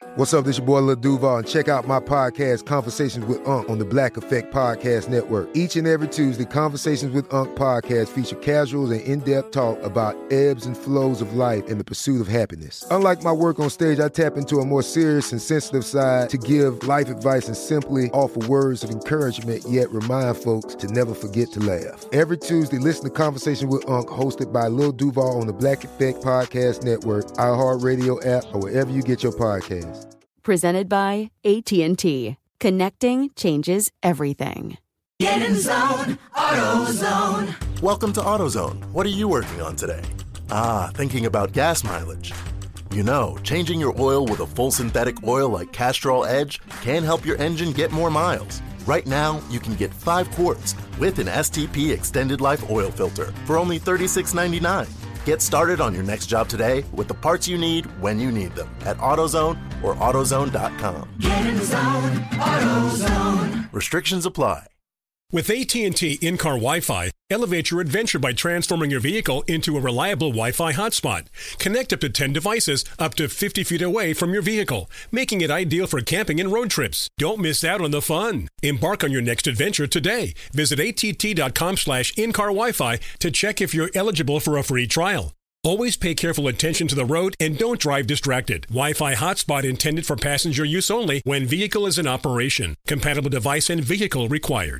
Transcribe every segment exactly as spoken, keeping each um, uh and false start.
What's up, this your boy Lil Duval, and check out my podcast, Conversations with Unc, on the Black Effect Podcast Network. Each and every Tuesday, Conversations with Unc podcast feature casuals and in-depth talk about ebbs and flows of life and the pursuit of happiness. Unlike my work on stage, I tap into a more serious and sensitive side to give life advice and simply offer words of encouragement, yet remind folks to never forget to laugh. Every Tuesday, listen to Conversations with Unc, hosted by Lil Duval on the Black Effect Podcast Network, iHeartRadio app, or wherever you get your podcasts. Presented by A T and T. Connecting changes everything. Get in the zone, AutoZone. Welcome to AutoZone. What are you working on today? Ah, thinking about gas mileage. You know, changing your oil with a full synthetic oil like Castrol Edge can help your engine get more miles. Right now, you can get five quarts with an S T P Extended Life Oil Filter for only thirty-six ninety-nine. Get started on your next job today with the parts you need when you need them at AutoZone or AutoZone dot com. Get in the zone, AutoZone. Restrictions apply. With A T and T in-car Wi-Fi, elevate your adventure by transforming your vehicle into a reliable Wi-Fi hotspot. Connect up to ten devices up to fifty feet away from your vehicle, making it ideal for camping and road trips. Don't miss out on the fun. Embark on your next adventure today. Visit A T T dot com slash in-car Wi-Fi to check if you're eligible for a free trial. Always pay careful attention to the road and don't drive distracted. Wi-Fi hotspot intended for passenger use only when vehicle is in operation. Compatible device and vehicle required.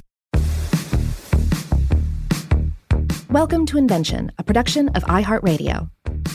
Welcome to Invention, a production of iHeartRadio.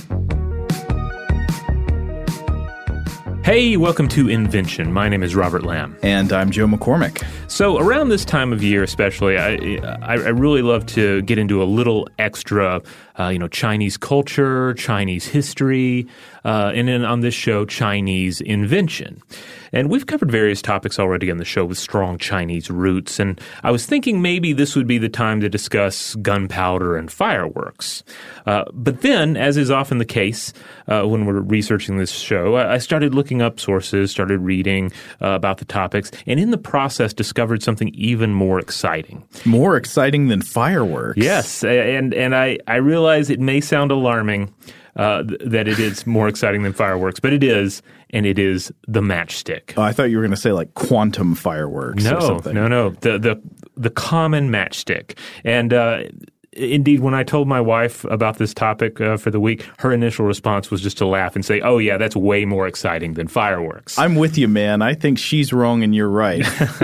Hey, welcome to Invention. My name is Robert Lamb. And I'm Joe McCormick. So around this time of year especially, I, I, I really love to get into a little extra, uh, you know, Chinese culture, Chinese history, uh, and then on this show, Chinese invention. And we've covered various topics already on the show with strong Chinese roots, and I was thinking maybe this would be the time to discuss gunpowder and fireworks. Uh, but then, as is often the case uh, when we're researching this show, I started looking up sources, started reading uh, about the topics, and in the process discovered something even more exciting. More exciting than fireworks? Yes, and, and I, I realize it may sound alarming uh, th- that it is more exciting than fireworks, but it is. And it is the matchstick. Oh, I thought you were going to say like quantum fireworks no, or something. No, no, no. The, the, the common matchstick. And uh, indeed, when I told my wife about this topic uh, for the week, her initial response was just to laugh and say, oh, yeah, that's way more exciting than fireworks. I'm with you, man. I think she's wrong and you're right.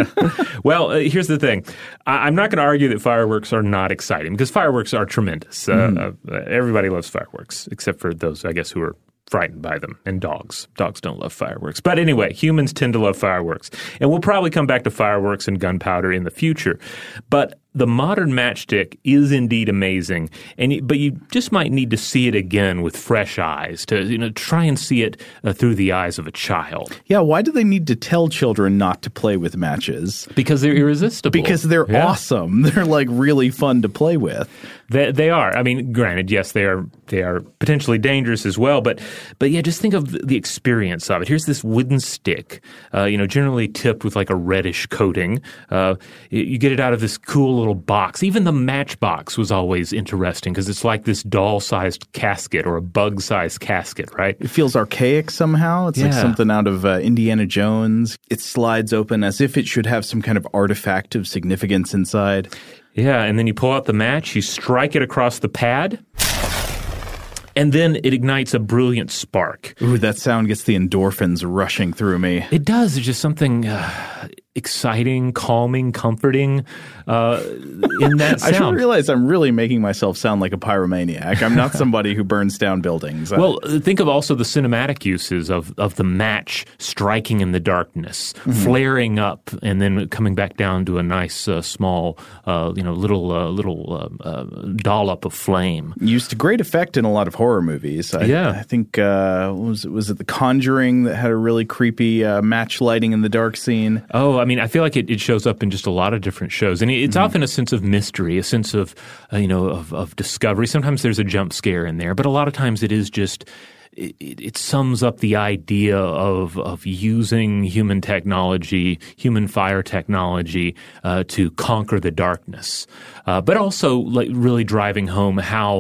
Well, uh, here's the thing. I- I'm not going to argue that fireworks are not exciting because fireworks are tremendous. Mm. Uh, uh, everybody loves fireworks, except for those, I guess, who are frightened by them, and dogs. Dogs don't love fireworks. But anyway, humans tend to love fireworks. And we'll probably come back to fireworks and gunpowder in the future. But the modern matchstick is indeed amazing, and but you just might need to see it again with fresh eyes to you know try and see it uh, through the eyes of a child. Yeah, why do they need to tell children not to play with matches? Because they're irresistible. Because they're yeah. awesome. They're like really fun to play with. They, they are. I mean, granted, yes, they are. They are potentially dangerous as well. But but yeah, just think of the experience of it. Here's this wooden stick, uh, you know, generally tipped with like a reddish coating. Uh, you get it out of this cool little box. Even the matchbox was always interesting because it's like this doll-sized casket or a bug-sized casket, right? It feels archaic somehow. It's yeah. like something out of uh, Indiana Jones. It slides open as if it should have some kind of artifact of significance inside. Yeah, and then you pull out the match, you strike it across the pad, and then it ignites a brilliant spark. Ooh, that sound gets the endorphins rushing through me. It does. It's just something uh, exciting, calming, comforting uh, in that sound. I should realize I'm really making myself sound like a pyromaniac. I'm not somebody who burns down buildings. Well, think of also the cinematic uses of, of the match striking in the darkness, mm-hmm. flaring up, and then coming back down to a nice, uh, small, uh, you know, little uh, little uh, uh, dollop of flame. Used to great effect in a lot of horror movies. I, yeah. I think, uh, was, it, was it The Conjuring that had a really creepy uh, match lighting in the dark scene? Oh, I mean, I feel like it, it shows up in just a lot of different shows. And it's mm-hmm. often a sense of mystery, a sense of, uh, you know, of, of discovery. Sometimes there's a jump scare in there, but a lot of times it is just it, it sums up the idea of of using human technology, human fire technology, uh, to conquer the darkness, uh, but also like really driving home how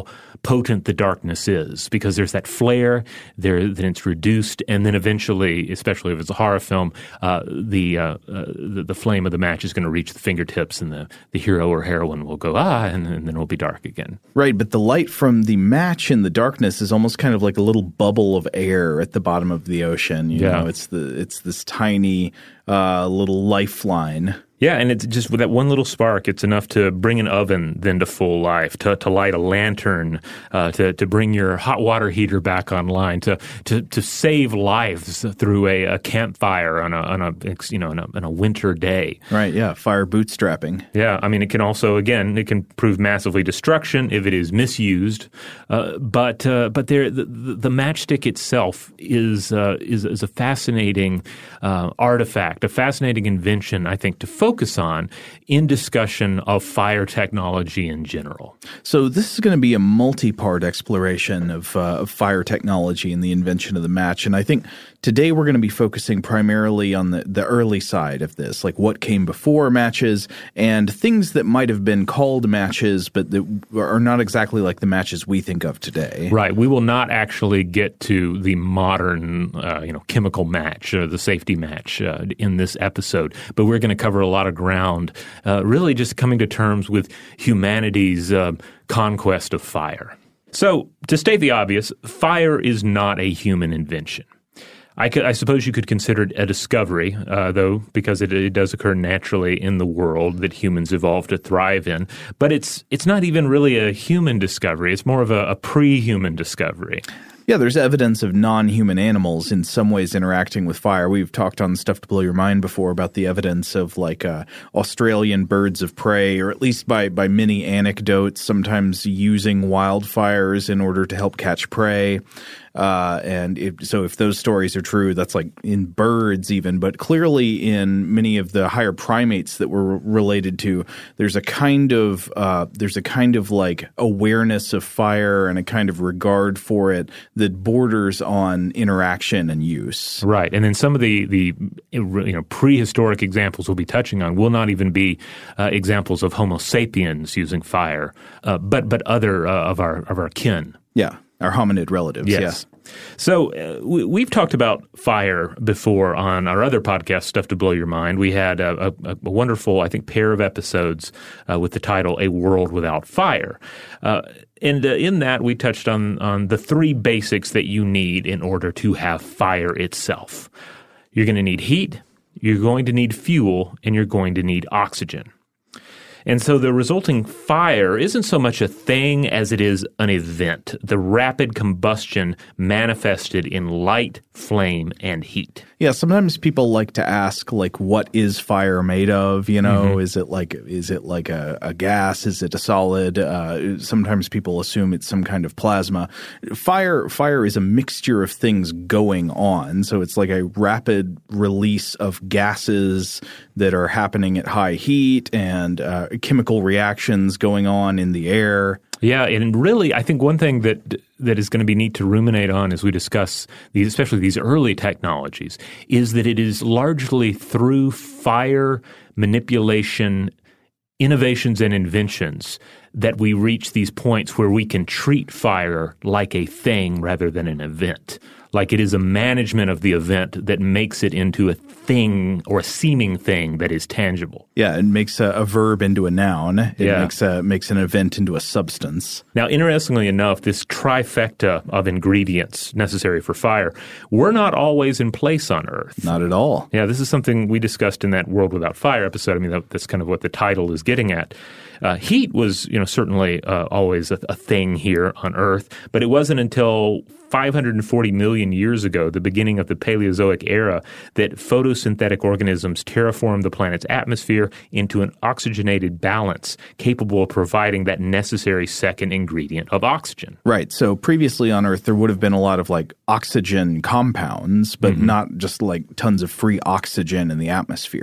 potent the darkness is, because there's that flare, there then it's reduced, and then eventually, especially if it's a horror film, uh, the, uh, uh, the the flame of the match is going to reach the fingertips, and the, the hero or heroine will go, ah, and, and then it'll be dark again. Right, but the light from the match in the darkness is almost kind of like a little bubble of air at the bottom of the ocean. You yeah. know, it's the it's this tiny uh, little lifeline. Yeah, and it's just with that one little spark, it's enough to bring an oven then to full life, to, to light a lantern, uh, to, to bring your hot water heater back online, to to, to save lives through a, a campfire on a on a you know on a, on a winter day. Right. Yeah. Fire bootstrapping. Yeah. I mean, it can also again it can prove massively destruction if it is misused. Uh, but uh, but there the, the matchstick itself is uh, is is a fascinating uh, artifact, a fascinating invention, I think, to focus on in discussion of fire technology in general. So this is going to be a multi-part exploration of, uh, of fire technology and the invention of the match. And I think today we're going to be focusing primarily on the, the early side of this, like what came before matches and things that might have been called matches but that are not exactly like the matches we think of today. Right. We will not actually get to the modern uh, you know, chemical match or the safety match uh, in this episode, but we're going to cover a lot of ground, uh, really just coming to terms with humanity's uh, conquest of fire. So, to state the obvious, fire is not a human invention. I, could, I suppose you could consider it a discovery, uh, though, because it, it does occur naturally in the world that humans evolved to thrive in. But it's it's not even really a human discovery. It's more of a, a pre-human discovery. Yeah, there's evidence of non-human animals in some ways interacting with fire. We've talked on Stuff to Blow Your Mind before about the evidence of like uh, Australian birds of prey, or at least by, by many anecdotes, sometimes using wildfires in order to help catch prey. Uh, and if, so if those stories are true, that's like in birds even, but clearly in many of the higher primates that we're related to, there's a kind of uh, there's a kind of like awareness of fire and a kind of regard for it that borders on interaction and use. Right, and then some of the the you know prehistoric examples we'll be touching on will not even be uh, examples of Homo sapiens using fire, uh, but but other uh, of our of our kin. Yeah. Our hominid relatives, yes. Yeah. So uh, we, we've talked about fire before on our other podcast, Stuff to Blow Your Mind. We had a, a, a wonderful, I think, pair of episodes uh, with the title A World Without Fire. Uh, and uh, in that, we touched on, on the three basics that you need in order to have fire itself. You're going to need heat, you're going to need fuel, and you're going to need oxygen. And so the resulting fire isn't so much a thing as it is an event, the rapid combustion manifested in light, flame, and heat. Yeah, sometimes people like to ask, like, what is fire made of? You know, mm-hmm. is it like is it like a, a gas? Is it a solid? Uh, sometimes people assume it's some kind of plasma. Fire, fire is a mixture of things going on. So it's like a rapid release of gases that are happening at high heat and uh, chemical reactions going on in the air. Yeah, and really, I think one thing that that is going to be neat to ruminate on as we discuss these, especially these early technologies, is that it is largely through fire manipulation, innovations, and inventions that we reach these points where we can treat fire like a thing rather than an event. Like it is a management of the event that makes it into a thing or a seeming thing that is tangible. Yeah, it makes a, a verb into a noun. It yeah. makes a, makes an event into a substance. Now, interestingly enough, this trifecta of ingredients necessary for fire were not always in place on Earth. Not at all. Yeah, this is something we discussed in that World Without Fire episode. I mean, that, that's kind of what the title is getting at. Uh, heat was, you know, certainly uh, always a, a thing here on Earth, but it wasn't until five hundred forty million years ago, the beginning of the Paleozoic era, that photosynthetic organisms terraformed the planet's atmosphere into an oxygenated balance capable of providing that necessary second ingredient of oxygen. Right. So previously on Earth, there would have been a lot of like oxygen compounds, but mm-hmm. not just like tons of free oxygen in the atmosphere.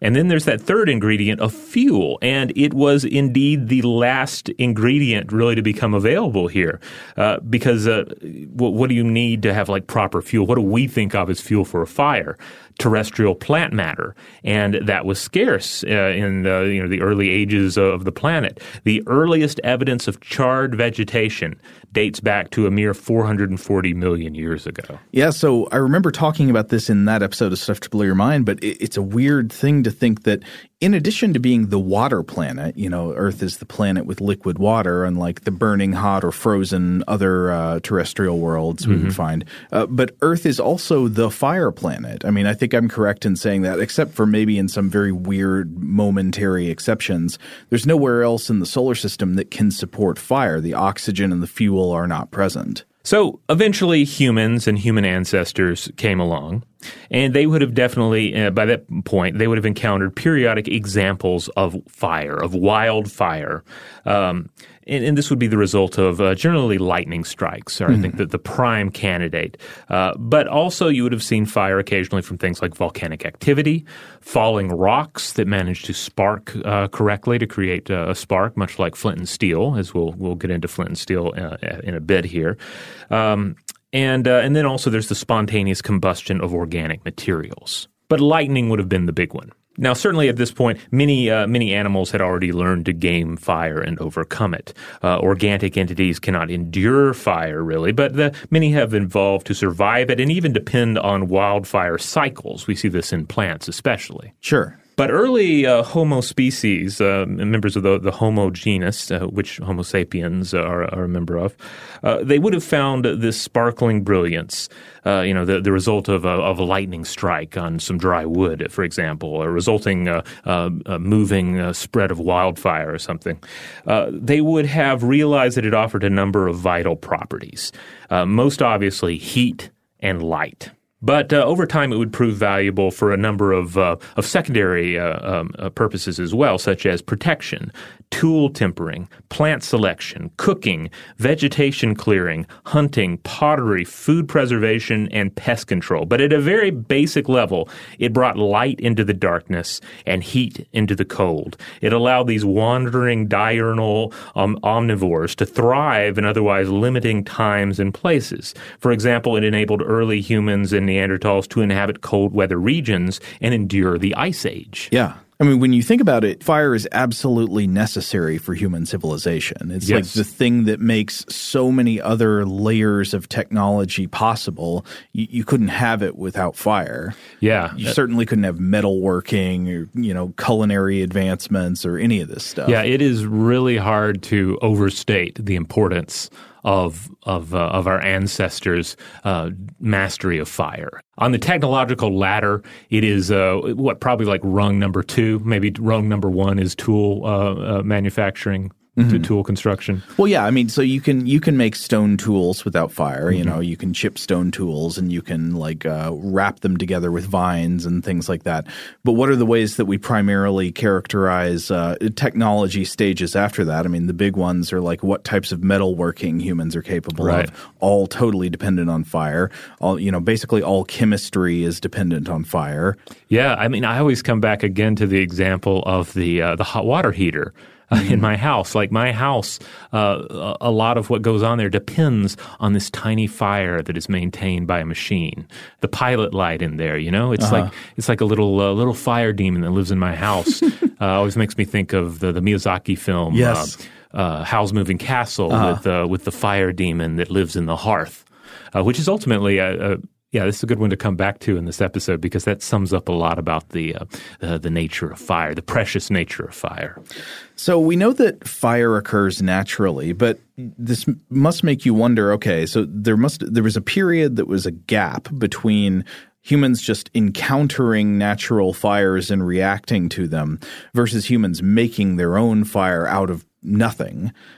And then there's that third ingredient of fuel, and it was indeed the last ingredient really to become available here, uh, because uh, what, what do you need to have like proper fuel? What do we think of as fuel for a fire? Terrestrial plant matter, and that was scarce uh, in the, you know, the early ages of the planet. The earliest evidence of charred vegetation dates back to a mere four hundred forty million years ago. Yeah, so I remember talking about this in that episode of Stuff to Blow Your Mind, but it, it's a weird thing to think that in addition to being the water planet, you know, Earth is the planet with liquid water, unlike the burning hot or frozen other uh, terrestrial worlds we mm-hmm. would find. Uh, but Earth is also the fire planet. I mean, I think I'm correct in saying that, except for maybe in some very weird momentary exceptions. There's nowhere else in the solar system that can support fire. The oxygen and the fuel are not present. So eventually humans and human ancestors came along, and they would have definitely, uh, by that point, they would have encountered periodic examples of fire, of wildfire. Um, and, and this would be the result of uh, generally lightning strikes, or mm-hmm. I think that the prime candidate. Uh, but also you would have seen fire occasionally from things like volcanic activity, falling rocks that managed to spark uh, correctly to create uh, a spark, much like flint and steel, as we'll we'll get into flint and steel uh, in a bit here. Um, and uh, and then also there's the spontaneous combustion of organic materials. But lightning would have been the big one. Now, certainly at this point, many uh, many animals had already learned to game fire and overcome it. Uh, organic entities cannot endure fire, really, but the, many have evolved to survive it and even depend on wildfire cycles. We see this in plants especially. Sure. But early uh, Homo species, uh, members of the, the Homo genus, uh, which Homo sapiens are, are a member of, uh, they would have found this sparkling brilliance, uh, you know, the, the result of a, of a lightning strike on some dry wood, for example, or resulting uh, uh, uh, moving uh, spread of wildfire or something. Uh, they would have realized that it offered a number of vital properties, uh, most obviously heat and light. But uh, over time, it would prove valuable for a number of uh, of secondary uh, um, uh, purposes as well, such as protection, tool tempering, plant selection, cooking, vegetation clearing, hunting, pottery, food preservation, and pest control. But at a very basic level, it brought light into the darkness and heat into the cold. It allowed these wandering diurnal um, omnivores to thrive in otherwise limiting times and places. For example, it enabled early humans and Neanderthals to inhabit cold weather regions and endure the Ice Age. Yeah. I mean, when you think about it, fire is absolutely necessary for human civilization. It's yes. like the thing that makes so many other layers of technology possible. You, you couldn't have it without fire. Yeah. You uh, certainly couldn't have metalworking or, you know, culinary advancements or any of this stuff. Yeah, it is really hard to overstate the importance of of uh, of our ancestors' uh, mastery of fire. On the technological ladder, it is uh, what probably like rung number two, maybe rung number one is tool uh, uh, manufacturing. Mm-hmm. To tool construction. Well, yeah, I mean, so you can you can make stone tools without fire. Mm-hmm. You know, you can chip stone tools and you can like uh, wrap them together with vines and things like that. But what are the ways that we primarily characterize uh, technology stages after that? I mean, the big ones are like what types of metalworking humans are capable right. of, all totally dependent on fire. All you know, basically all chemistry is dependent on fire. Yeah, I mean, I always come back again to the example of the uh, the hot water heater. Uh, in my house. Like my house, uh, a lot of what goes on there depends on this tiny fire that is maintained by a machine. The pilot light in there, you know, it's uh-huh. like it's like a little uh, little fire demon that lives in my house. uh, always makes me think of the, the Miyazaki film, yes. uh, uh, Howl's Moving Castle, uh-huh. with uh, with the fire demon that lives in the hearth, uh, which is ultimately a, a Yeah, this is a good one to come back to in this episode because that sums up a lot about the uh, uh, the nature of fire, the precious nature of fire. So we know that fire occurs naturally, but this must make you wonder, okay, so there must there was a period that was a gap between humans just encountering natural fires and reacting to them versus humans making their own fire out of nothing.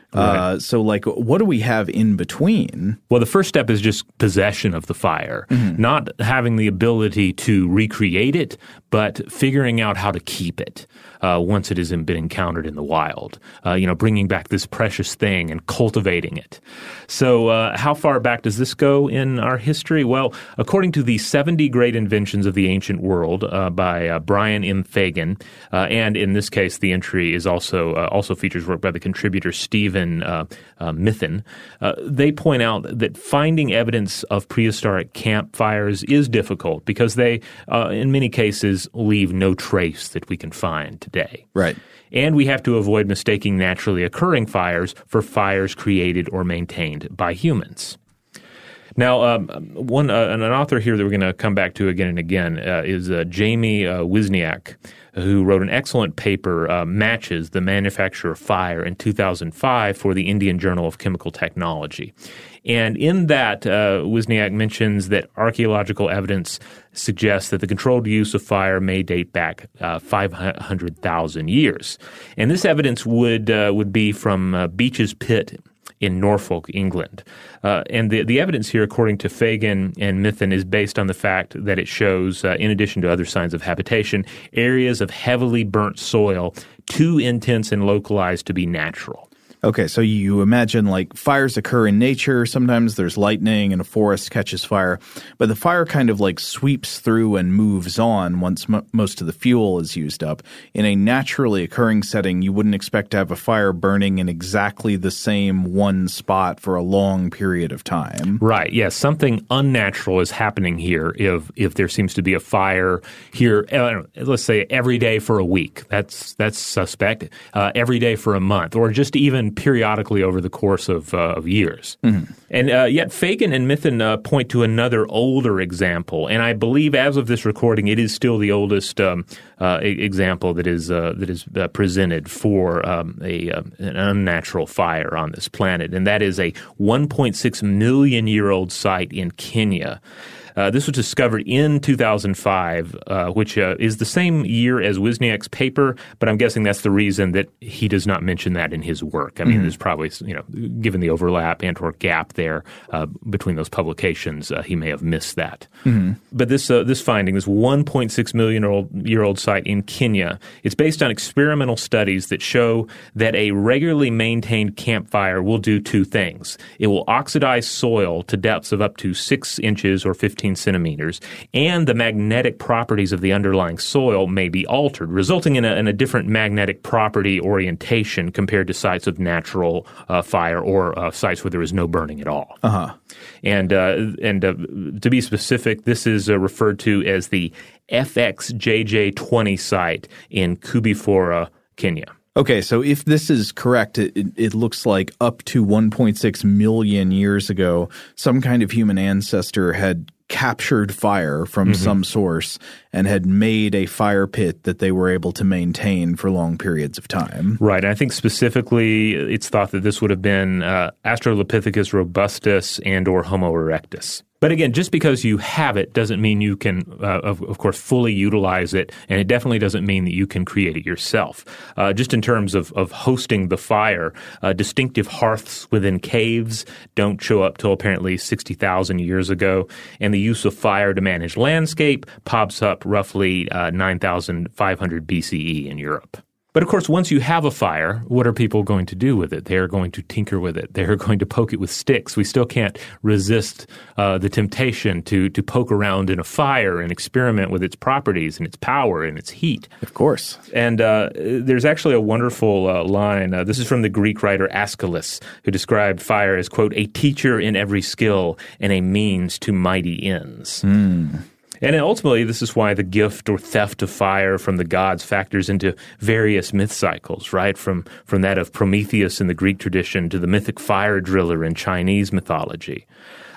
Uh, right. So, like, what do we have in between? Well, the first step is just possession of the fire, mm-hmm. not having the ability to recreate it, but figuring out how to keep it uh, once it has been encountered in the wild. Uh, you know, bringing back this precious thing and cultivating it. So, uh, how far back does this go in our history? Well, according to the seventy Great Inventions of the Ancient World uh, by uh, Brian M. Fagan, uh, and in this case, the entry is also uh, also features work by the contributor Stephen Uh, uh, Mithen, uh, they point out that finding evidence of prehistoric campfires is difficult because they, uh, in many cases, leave no trace that we can find today. Right. And we have to avoid mistaking naturally occurring fires for fires created or maintained by humans. Now, um, one uh, an author here that we're going to come back to again and again uh, is uh, Jamie uh, Wisniak, who wrote an excellent paper, uh, Matches, the Manufacture of Fire, in two thousand five for the Indian Journal of Chemical Technology. And in that, uh, Wisniak mentions that archaeological evidence suggests that the controlled use of fire may date back uh, five hundred thousand years. And this evidence would uh, would be from uh, Beech's Pit in Norfolk, England. Uh, and the, the evidence here, according to Fagan and Mithen, is based on the fact that it shows, uh, in addition to other signs of habitation, areas of heavily burnt soil too intense and localized to be natural. Okay, so you imagine like fires occur in nature. Sometimes there's lightning and a forest catches fire, but the fire kind of like sweeps through and moves on once m- most of the fuel is used up. In a naturally occurring setting, you wouldn't expect to have a fire burning in exactly the same one spot for a long period of time. Right, yes. Something unnatural is happening here if if there seems to be a fire here, uh, let's say every day for a week. That's, that's suspect. Uh, every day for a month, or just even periodically over the course of, uh, of years. Mm-hmm. And uh, yet Fagan and Mithen uh, point to another older example, and I believe as of this recording, it is still the oldest um, uh, example that is uh, that is uh, presented for um, a uh, an unnatural fire on this planet, and that is a one point six million year old site in Kenya. Uh, this was discovered in two thousand five, uh, which uh, is the same year as Wisniak's paper, but I'm guessing that's the reason that he does not mention that in his work. I mean, mm-hmm. there's probably, you know, given the overlap and or gap there uh, between those publications, uh, he may have missed that. Mm-hmm. But this uh, this finding, this one point six million year old site in Kenya, it's based on experimental studies that show that a regularly maintained campfire will do two things. It will oxidize soil to depths of up to six inches or fifteen centimeters, and the magnetic properties of the underlying soil may be altered, resulting in a, in a different magnetic property orientation compared to sites of natural uh, fire or uh, sites where there is no burning at all. Uh-huh. And uh, and uh, to be specific, this is uh, referred to as the F X J J twenty site in Kubifora, Kenya. Okay, so if this is correct, it, it looks like up to one point six million years ago, some kind of human ancestor had captured fire from mm-hmm. some source and had made a fire pit that they were able to maintain for long periods of time. Right. And I think specifically it's thought that this would have been uh, Australopithecus robustus and or Homo erectus. But again, just because you have it doesn't mean you can, uh, of, of course, fully utilize it, and it definitely doesn't mean that you can create it yourself. Uh, just in terms of, of hosting the fire, uh, distinctive hearths within caves don't show up till apparently sixty thousand years ago, and the use of fire to manage landscape pops up roughly uh, nine thousand five hundred B C E in Europe. But of course, once you have a fire, what are people going to do with it? They're going to tinker with it. They're going to poke it with sticks. We still can't resist uh, the temptation to to poke around in a fire and experiment with its properties and its power and its heat. Of course. And uh, there's actually a wonderful uh, line. Uh, this is from the Greek writer Aeschylus, who described fire as, quote, a teacher in every skill and a means to mighty ends. Mm. And ultimately, this is why the gift or theft of fire from the gods factors into various myth cycles, right? From from that of Prometheus in the Greek tradition to the mythic fire driller in Chinese mythology.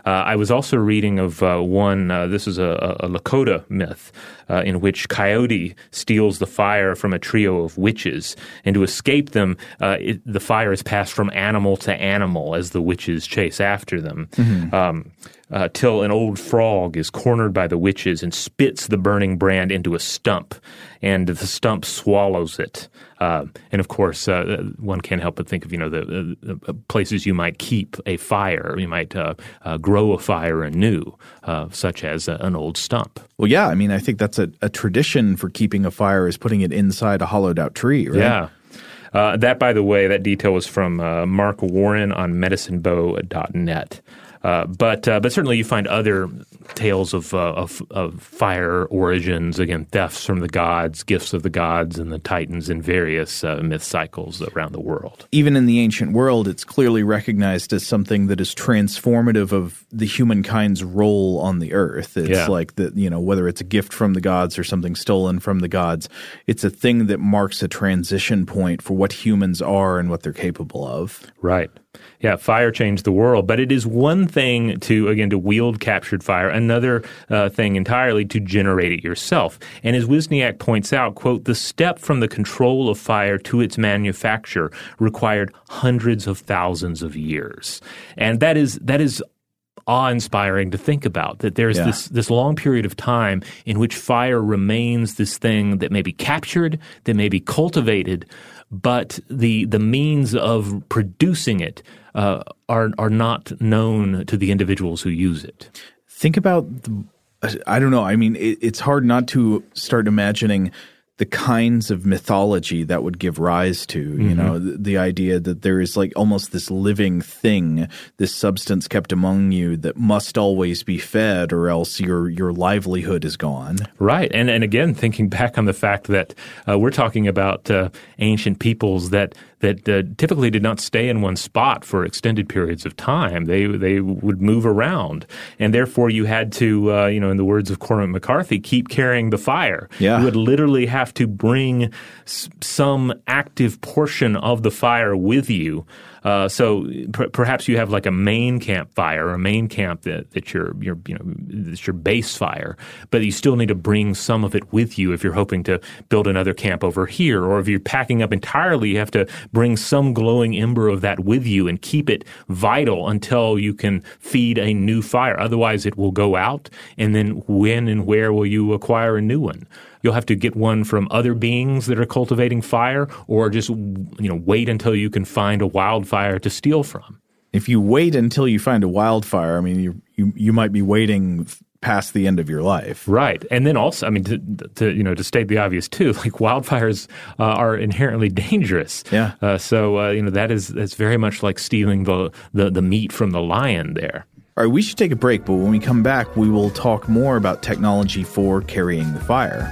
Uh, I was also reading of uh, one, uh, this is a, a Lakota myth, uh, in which Coyote steals the fire from a trio of witches, and to escape them, uh, it, the fire is passed from animal to animal as the witches chase after them. Mm-hmm. Um, Uh, till an old frog is cornered by the witches and spits the burning brand into a stump, and the stump swallows it. Uh, and of course, uh, one can't help but think of, you know, the, the places you might keep a fire. You might uh, uh, grow a fire anew, uh, such as a, an old stump. Well, yeah, I mean, I think that's a, a tradition for keeping a fire is putting it inside a hollowed-out tree, right? Yeah. Uh, that, by the way, that detail was from uh, Mark Warren on medicine bow dot net. Uh, but uh, but certainly you find other tales of, uh, of of fire origins, again, thefts from the gods, gifts of the gods and the titans in various uh, myth cycles around the world. Even in the ancient world, it's clearly recognized as something that is transformative of the humankind's role on the earth. It's yeah. like, the, you know, whether it's a gift from the gods or something stolen from the gods, it's a thing that marks a transition point for what humans are and what they're capable of. Right. Yeah, fire changed the world, but it is one thing to, again, to wield captured fire, another uh, thing entirely to generate it yourself. And as Wisniak points out, quote, the step from the control of fire to its manufacture required hundreds of thousands of years. And that is that is awe-inspiring to think about, that there's yeah. this this long period of time in which fire remains this thing that may be captured, that may be cultivated, but the the means of producing it uh, are are not known to the individuals who use it. Think about the, I don't know. I mean, it, it's hard not to start imagining the kinds of mythology that would give rise to, you mm-hmm. know, the, the idea that there is like almost this living thing, this substance kept among you that must always be fed or else your your livelihood is gone. Right. And and again, thinking back on the fact that uh, we're talking about uh, ancient peoples that that uh, typically did not stay in one spot for extended periods of time. They they would move around, and therefore you had to, uh, you know, in the words of Cormac McCarthy, keep carrying the fire. Yeah. You would literally have to bring s- some active portion of the fire with you. Uh, so per- perhaps you have like a main camp fire, a main camp that that's your your you know that's your base fire, but you still need to bring some of it with you if you're hoping to build another camp over here, or if you're packing up entirely, you have to bring some glowing ember of that with you and keep it vital until you can feed a new fire. Otherwise, it will go out, and then when and where will you acquire a new one? You'll have to get one from other beings that are cultivating fire, or just, you know, wait until you can find a wildfire to steal from. If you wait until you find a wildfire, I mean, you you, you might be waiting past the end of your life. Right. And then also, I mean, to, to you know, to state the obvious too, like wildfires uh, are inherently dangerous. Yeah. Uh, so, uh, you know, that is that's very much like stealing the, the, the meat from the lion there. All right, we should take a break, but when we come back, we will talk more about technology for carrying the fire.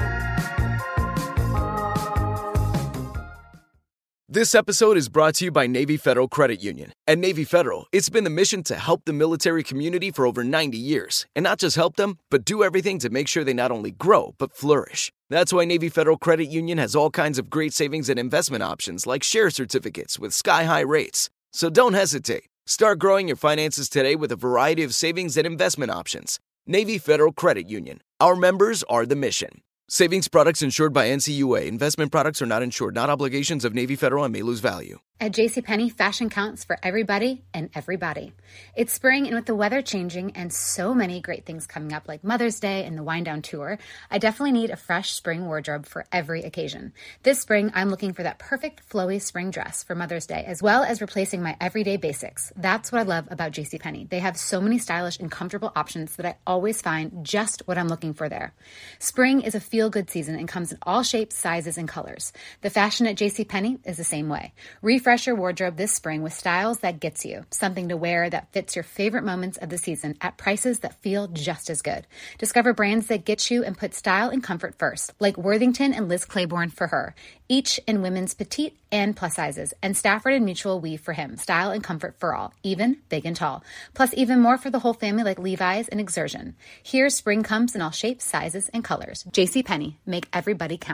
This episode is brought to you by Navy Federal Credit Union. At Navy Federal, it's been the mission to help the military community for over ninety years. And not just help them, but do everything to make sure they not only grow, but flourish. That's why Navy Federal Credit Union has all kinds of great savings and investment options like share certificates with sky-high rates. So don't hesitate. Start growing your finances today with a variety of savings and investment options. Navy Federal Credit Union. Our members are the mission. Savings products insured by N C U A. Investment products are not insured, not obligations of Navy Federal and may lose value. At JCPenney, fashion counts for everybody and everybody. It's spring, and with the weather changing and so many great things coming up like Mother's Day and the Wind Down Tour, I definitely need a fresh spring wardrobe for every occasion. This spring, I'm looking for that perfect flowy spring dress for Mother's Day, as well as replacing my everyday basics. That's what I love about JCPenney. They have so many stylish and comfortable options that I always find just what I'm looking for there. Spring is a feel-good season and comes in all shapes, sizes, and colors. The fashion at JCPenney is the same way. Refresh your wardrobe this spring with styles that gets you, something to wear that fits your favorite moments of the season at prices that feel just as good. Discover brands that get you and put style and comfort first, like Worthington and Liz Claiborne for her, each in women's petite and plus sizes, and Stafford and Mutual Weave for him, style and comfort for all, even big and tall. Plus even more for the whole family like Levi's and Exertion. Here, spring comes in all shapes, sizes, and colors. JCPenney, make everybody count.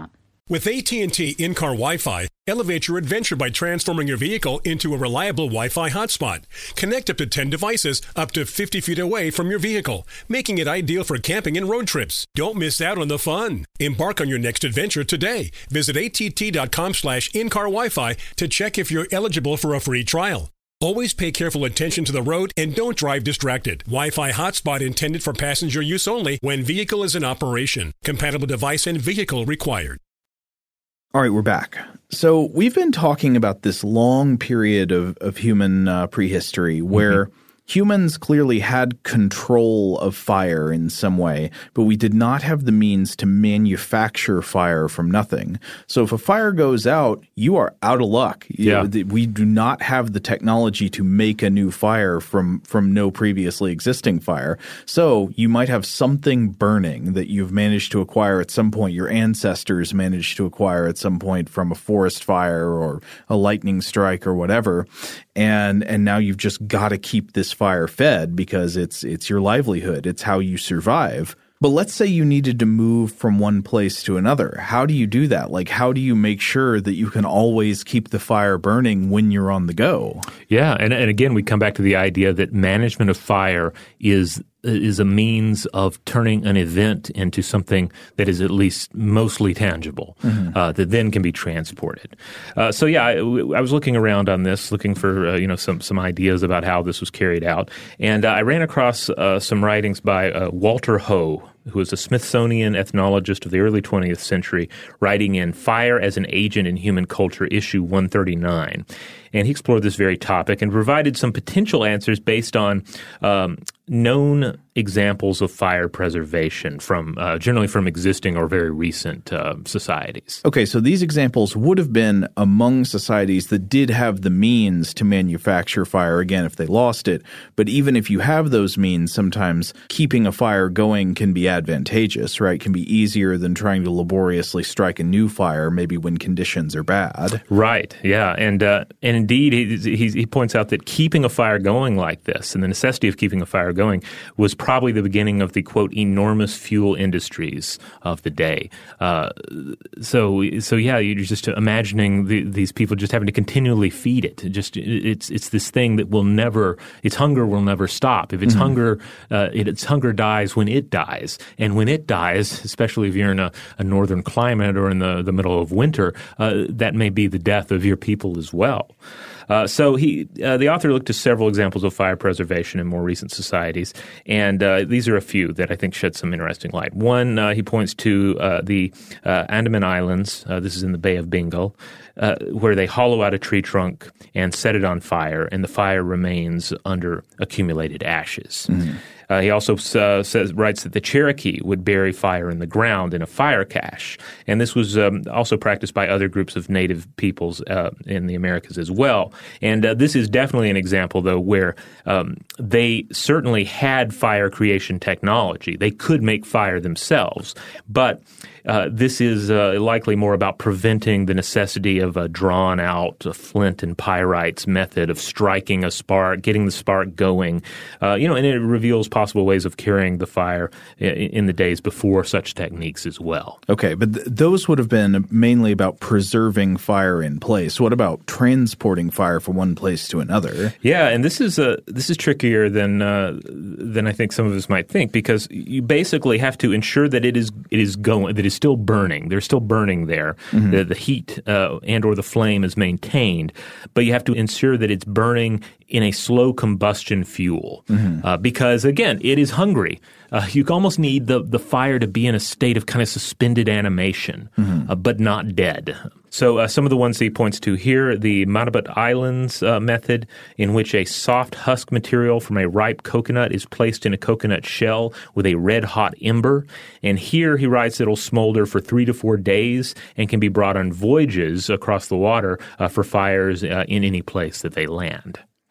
With A T and T in-car Wi-Fi, elevate your adventure by transforming your vehicle into a reliable Wi-Fi hotspot. Connect up to ten devices up to fifty feet away from your vehicle, making it ideal for camping and road trips. Don't miss out on the fun. Embark on your next adventure today. Visit att.com slash in-car Wi-Fi to check if you're eligible for a free trial. Always pay careful attention to the road and don't drive distracted. Wi-Fi hotspot intended for passenger use only when vehicle is in operation. Compatible device and vehicle required. All right, we're back. So we've been talking about this long period of, of human uh, prehistory where mm-hmm. humans clearly had control of fire in some way, but we did not have the means to manufacture fire from nothing. So if a fire goes out, you are out of luck. Yeah. We do not have the technology to make a new fire from, from no previously existing fire. So you might have something burning that you've managed to acquire at some point. Your ancestors managed to acquire at some point from a forest fire or a lightning strike or whatever. And and now you've just got to keep this fire fed because it's it's your livelihood. It's how you survive. But let's say you needed to move from one place to another. How do you do that? Like, how do you make sure that you can always keep the fire burning when you're on the go? Yeah, and, and again, we come back to the idea that management of fire is is a means of turning an event into something that is at least mostly tangible, mm-hmm. uh, that then can be transported. Uh, so yeah, I, I was looking around on this, looking for uh, you know some some ideas about how this was carried out, and uh, I ran across uh, some writings by uh, Walter Ho, who was a Smithsonian ethnologist of the early twentieth century, writing in Fire as an Agent in Human Culture, issue one thirty-nine. And he explored this very topic and provided some potential answers based on um, known examples of fire preservation from uh, generally from existing or very recent uh, societies. Okay, so these examples would have been among societies that did have the means to manufacture fire, again, if they lost it. But even if you have those means, sometimes keeping a fire going can be advantageous, right? Can be easier than trying to laboriously strike a new fire, maybe when conditions are bad. Right, yeah. And, uh, and indeed, he, he, he points out that keeping a fire going like this and the necessity of keeping a fire going was probably the beginning of the, quote, enormous fuel industries of the day. Uh, so, so yeah, you're just imagining the, these people just having to continually feed it. Just it's it's this thing that will never, its hunger will never stop. If its mm-hmm. hunger, uh, it, its hunger dies when it dies. And when it dies, especially if you're in a, a northern climate or in the, the middle of winter, uh, that may be the death of your people as well. Uh, so he, uh, the author looked to several examples of fire preservation in more recent societies, and uh, these are a few that I think shed some interesting light. One, uh, he points to uh, the uh, Andaman Islands. Uh, this is in the Bay of Bengal, uh, where they hollow out a tree trunk and set it on fire, and the fire remains under accumulated ashes. Mm-hmm. Uh, he also uh, says writes that the Cherokee would bury fire in the ground in a fire cache, and this was um, also practiced by other groups of native peoples uh, in the Americas as well. And uh, this is definitely an example, though, where um, they certainly had fire creation technology. They could make fire themselves, but Uh, this is uh, likely more about preventing the necessity of a drawn-out uh, flint and pyrites method of striking a spark, getting the spark going. Uh, you know, and it reveals possible ways of carrying the fire in, in the days before such techniques as well. Okay, but th- those would have been mainly about preserving fire in place. What about transporting fire from one place to another? Yeah, and this is uh, this is trickier than uh, than I think some of us might think, because you basically have to ensure that it is it is going that is still burning. They're still burning there. Mm-hmm. The, the heat uh, and or the flame is maintained, but you have to ensure that it's burning in a slow combustion fuel mm-hmm. uh, because, again, it is hungry. Uh, you almost need the, the fire to be in a state of kind of suspended animation, mm-hmm. uh, but not dead. So uh, some of the ones he points to here, the Manabat Islands uh, method, in which a soft husk material from a ripe coconut is placed in a coconut shell with a red-hot ember. And here he writes it'll smolder for three to four days and can be brought on voyages across the water uh, for fires uh, in any place that they land.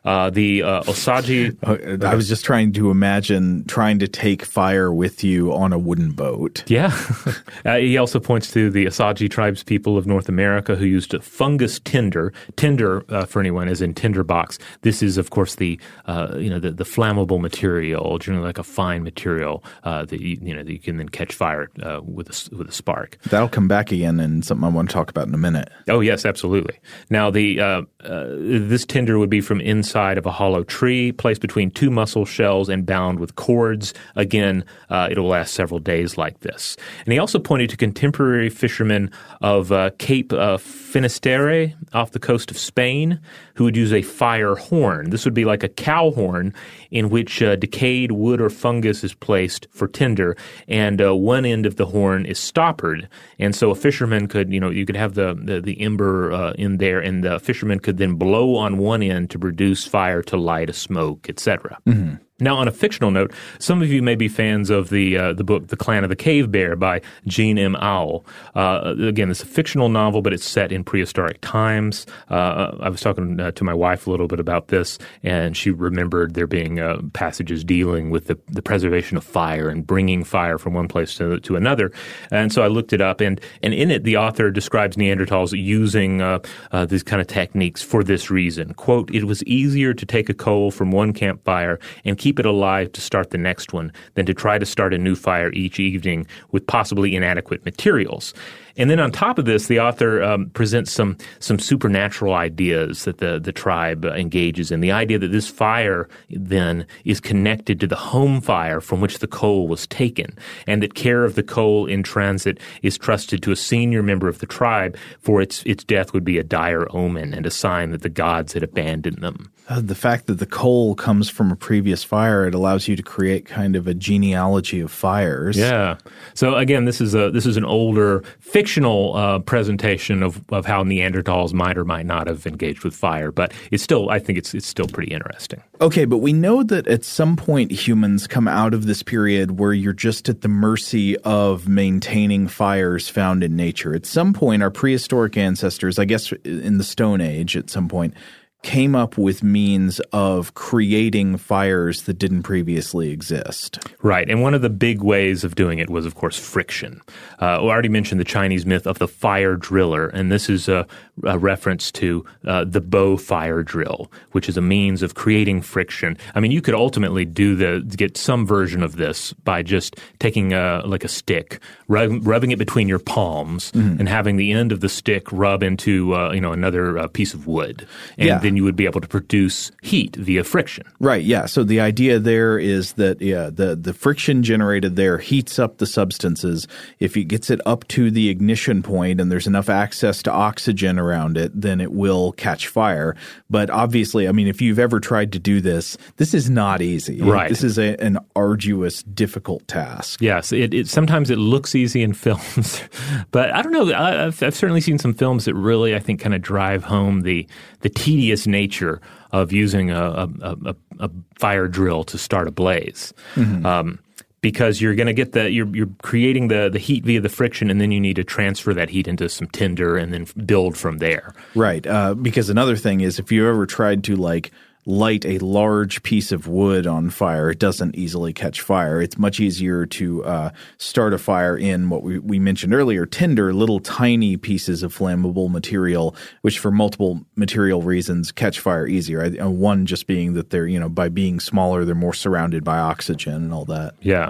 Uh, the uh, Osage. I was just trying to imagine trying to take fire with you on a wooden boat. Yeah. uh, he also points to the Osage tribes people of North America who used fungus tinder. Tinder, uh, for anyone, is in tinderbox. This is, of course, the uh, you know the, the flammable material, generally like a fine material uh, that you, you know that you can then catch fire uh, with a, with a spark. That'll come back again, and something I want to talk about in a minute. Oh yes, absolutely. Now the uh, uh, this tinder would be from inside of a hollow tree, placed between two mussel shells and bound with cords. Again, uh, it will last several days like this. And he also pointed to contemporary fishermen of uh, Cape uh, Finisterre off the coast of Spain who would use a fire horn. This would be like a cow horn in which uh, decayed wood or fungus is placed for tinder, and uh, one end of the horn is stoppered. And so a fisherman could, you know, you could have the, the, the ember uh, in there, and the fisherman could then blow on one end to produce fire to light a smoke, et cetera. Mm-hmm. Now, on a fictional note, some of you may be fans of the uh, the book The Clan of the Cave Bear by Jean M. Auel. Uh, again, it's a fictional novel, but it's set in prehistoric times. Uh, I was talking uh, to my wife a little bit about this, and she remembered there being uh, passages dealing with the, the preservation of fire and bringing fire from one place to, to another. And so I looked it up, and, and in it, the author describes Neanderthals using uh, uh, these kind of techniques for this reason. Quote, "It was easier to take a coal from one campfire and keep it alive to start the next one than to try to start a new fire each evening with possibly inadequate materials." And then on top of this, the author um, presents some some supernatural ideas that the, the tribe uh, engages in. The idea that this fire then is connected to the home fire from which the coal was taken, and that care of the coal in transit is trusted to a senior member of the tribe, for its its death would be a dire omen and a sign that the gods had abandoned them. Uh, the fact that the coal comes from a previous fire, it allows you to create kind of a genealogy of fires. Yeah. So again, this is a this is an older fictional uh, presentation of, of how Neanderthals might or might not have engaged with fire, but it's still I think it's it's still pretty interesting. Okay, but we know that at some point humans come out of this period where you're just at the mercy of maintaining fires found in nature. At some point, our prehistoric ancestors, I guess in the Stone Age at some point, came up with means of creating fires that didn't previously exist. Right. And one of the big ways of doing it was, of course, friction. Uh, we already mentioned the Chinese myth of the fire driller, and this is a, a reference to uh, the bow fire drill, which is a means of creating friction. I mean, you could ultimately do the get some version of this by just taking a, like a stick, rub, rubbing it between your palms, mm-hmm. and having the end of the stick rub into uh, you know another uh, piece of wood, and yeah. then you would be able to produce heat via friction. Right, yeah. So the idea there is that yeah, the, the friction generated there heats up the substances. If it gets it up to the ignition point and there's enough access to oxygen around it, then it will catch fire. But obviously, I mean, if you've ever tried to do this, this is not easy. Right. This is a, an arduous, difficult task. Yes. It, it sometimes it looks easy in films, but I don't know. I, I've, I've certainly seen some films that really, I think, kind of drive home the the tedious nature of using a, a, a, a fire drill to start a blaze. Mm-hmm. Um, because you're going to get the you're you're creating the the heat via the friction, and then you need to transfer that heat into some tinder and then build from there. Right. Uh, because another thing is, if you ever tried to like light a large piece of wood on fire, it doesn't easily catch fire. It's much easier to uh, start a fire in what we, we mentioned earlier, tinder, little tiny pieces of flammable material, which for multiple material reasons catch fire easier. Uh, one just being that they're, you know, by being smaller, they're more surrounded by oxygen and all that. Yeah.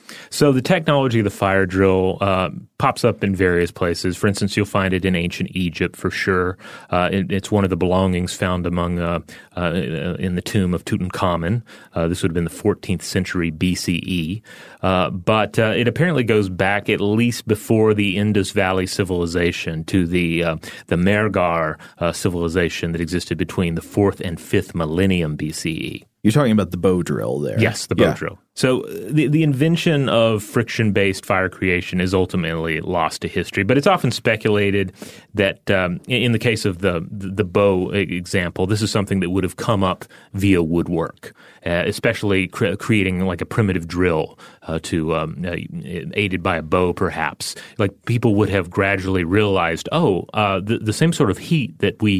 So the technology of the fire drill uh, pops up in various places. For instance, you'll find it in ancient Egypt for sure. Uh, it, it's one of the belongings found among uh, uh, in the tomb of Tutankhamun. Uh, this would have been the fourteenth century B C E. Uh, but uh, it apparently goes back at least before the Indus Valley civilization to the uh, the Mehrgar uh, civilization that existed between the fourth and fifth millennium B C E. You're talking about the bow drill there. Yes, the bow yeah. drill. So the the invention of friction-based fire creation is ultimately lost to history, but it's often speculated that um, in the case of the, the the bow example, this is something that would have come up via woodwork, uh, especially cre- creating like a primitive drill uh, to um, uh, aided by a bow, perhaps. Like people would have gradually realized, oh, uh, the, the same sort of heat that we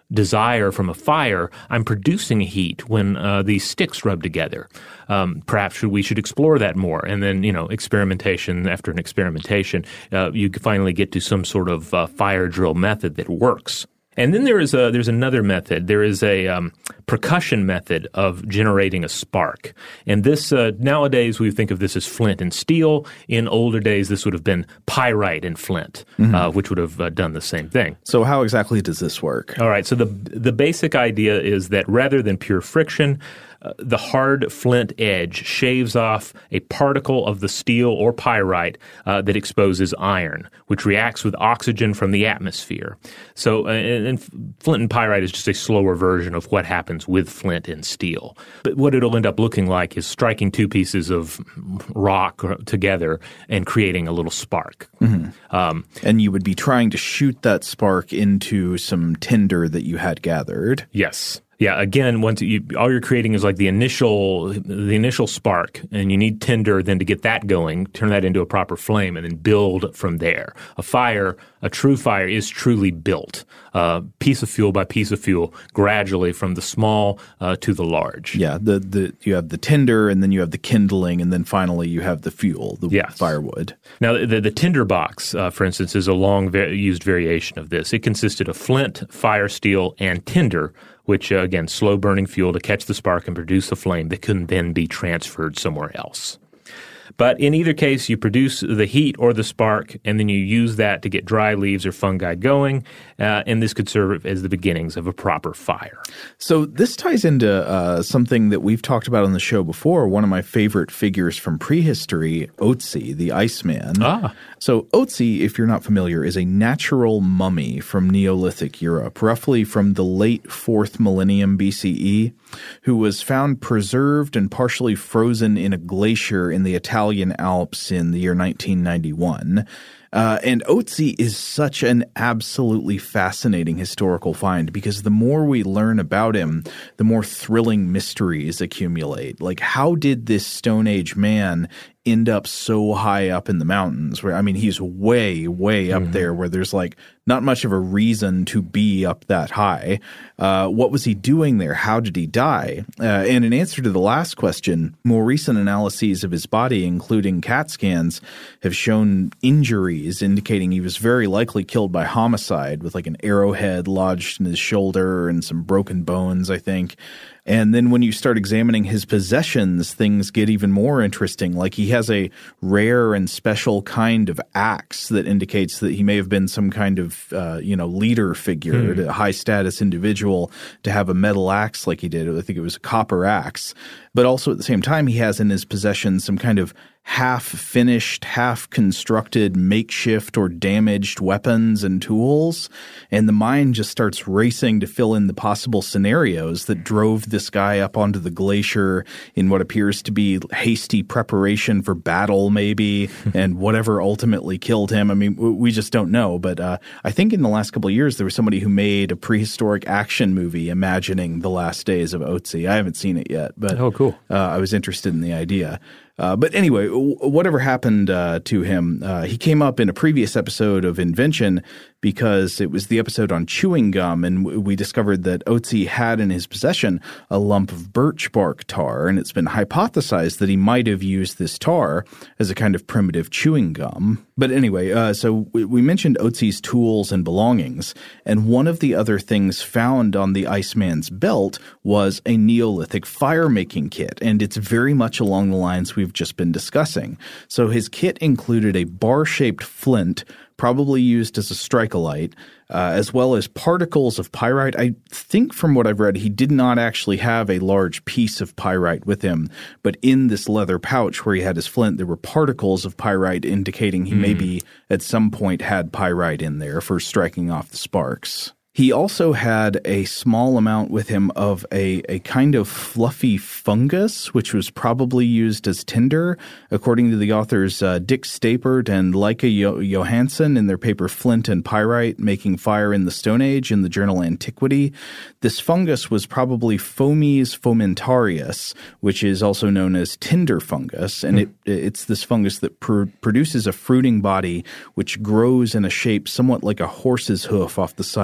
desire from a fire, I'm producing heat when uh, these sticks rub together. Um, perhaps should, we should explore that more. And then, you know, experimentation after an experimentation, uh, you finally get to some sort of uh, fire drill method that works. And then there is a there's another method. There is a um, percussion method of generating a spark. And this uh, nowadays we think of this as flint and steel. In older days, this would have been pyrite and flint, mm-hmm. uh, which would have uh, done the same thing. So how exactly does this work? All right. So the the basic idea is that rather than pure friction, Uh, the hard flint edge shaves off a particle of the steel or pyrite uh, that exposes iron, which reacts with oxygen from the atmosphere. So uh, and, and flint and pyrite is just a slower version of what happens with flint and steel. But what it'll end up looking like is striking two pieces of rock together and creating a little spark. Mm-hmm. Um, and you would be trying to shoot that spark into some tinder that you had gathered. Yes. Yeah, again, once you, all you're creating is like the initial the initial spark, and you need tinder then to get that going, turn that into a proper flame, and then build from there. A fire, a true fire, is truly built, uh, piece of fuel by piece of fuel, gradually from the small uh, to the large. Yeah, the the you have the tinder, and then you have the kindling, and then finally you have the fuel, the yes. firewood. Now, the, the tinder box, uh, for instance, is a long va- used variation of this. It consisted of flint, fire, steel, and tinder, which, uh, again, slow-burning fuel to catch the spark and produce a flame that can then be transferred somewhere else. But in either case, you produce the heat or the spark, and then you use that to get dry leaves or fungi going, uh, and this could serve as the beginnings of a proper fire. So this ties into uh, something that we've talked about on the show before, one of my favorite figures from prehistory, Otzi, the Iceman. Ah. So Otzi, if you're not familiar, is a natural mummy from Neolithic Europe, roughly from the late fourth millennium B C E, who was found preserved and partially frozen in a glacier in the Italian Alps in the year nineteen ninety-one. Uh, and Otzi is such an absolutely fascinating historical find because the more we learn about him, the more thrilling mysteries accumulate. Like, how did this Stone Age man end up so high up in the mountains? Where I mean, he's way, way up mm-hmm. there where there's like not much of a reason to be up that high. Uh, what was he doing there? How did he die? Uh, and in answer to the last question, more recent analyses of his body, including CAT scans, have shown injuries indicating he was very likely killed by homicide with like an arrowhead lodged in his shoulder and some broken bones, I think. And then when you start examining his possessions, things get even more interesting. Like he has a rare and special kind of axe that indicates that he may have been some kind of, uh, you know, leader figure, hmm. a high-status individual to have a metal axe like he did. I think it was a copper axe. But also at the same time, he has in his possession some kind of half-finished, half-constructed, makeshift or damaged weapons and tools. And the mind just starts racing to fill in the possible scenarios that drove this guy up onto the glacier in what appears to be hasty preparation for battle, maybe, and whatever ultimately killed him. I mean, we just don't know. But uh, I think in the last couple of years, there was somebody who made a prehistoric action movie imagining the last days of Otzi. I haven't seen it yet, but oh, cool. uh, I was interested in the idea. Uh, but anyway, w- whatever happened uh, to him, uh, he came up in a previous episode of Invention because it was the episode on chewing gum, and w- we discovered that Otzi had in his possession a lump of birch bark tar, and it's been hypothesized that he might have used this tar as a kind of primitive chewing gum. But anyway, uh, so we, we mentioned Otzi's tools and belongings, and one of the other things found on the Iceman's belt was a Neolithic fire-making kit, and it's very much along the lines we've just been discussing. So his kit included a bar-shaped flint, probably used as a strike-a-light, uh, as well as particles of pyrite. I think from what I've read, he did not actually have a large piece of pyrite with him, but in this leather pouch where he had his flint, there were particles of pyrite indicating he mm. maybe at some point had pyrite in there for striking off the sparks. He also had a small amount with him of a, a kind of fluffy fungus, which was probably used as tinder, according to the authors uh, Dick Stapert and Leica jo- Johansson in their paper Flint and Pyrite, Making Fire in the Stone Age in the journal Antiquity. This fungus was probably Fomes fomentarius, which is also known as tinder fungus, and mm. it it's this fungus that pr- produces a fruiting body which grows in a shape somewhat like a horse's hoof off the side of a tree.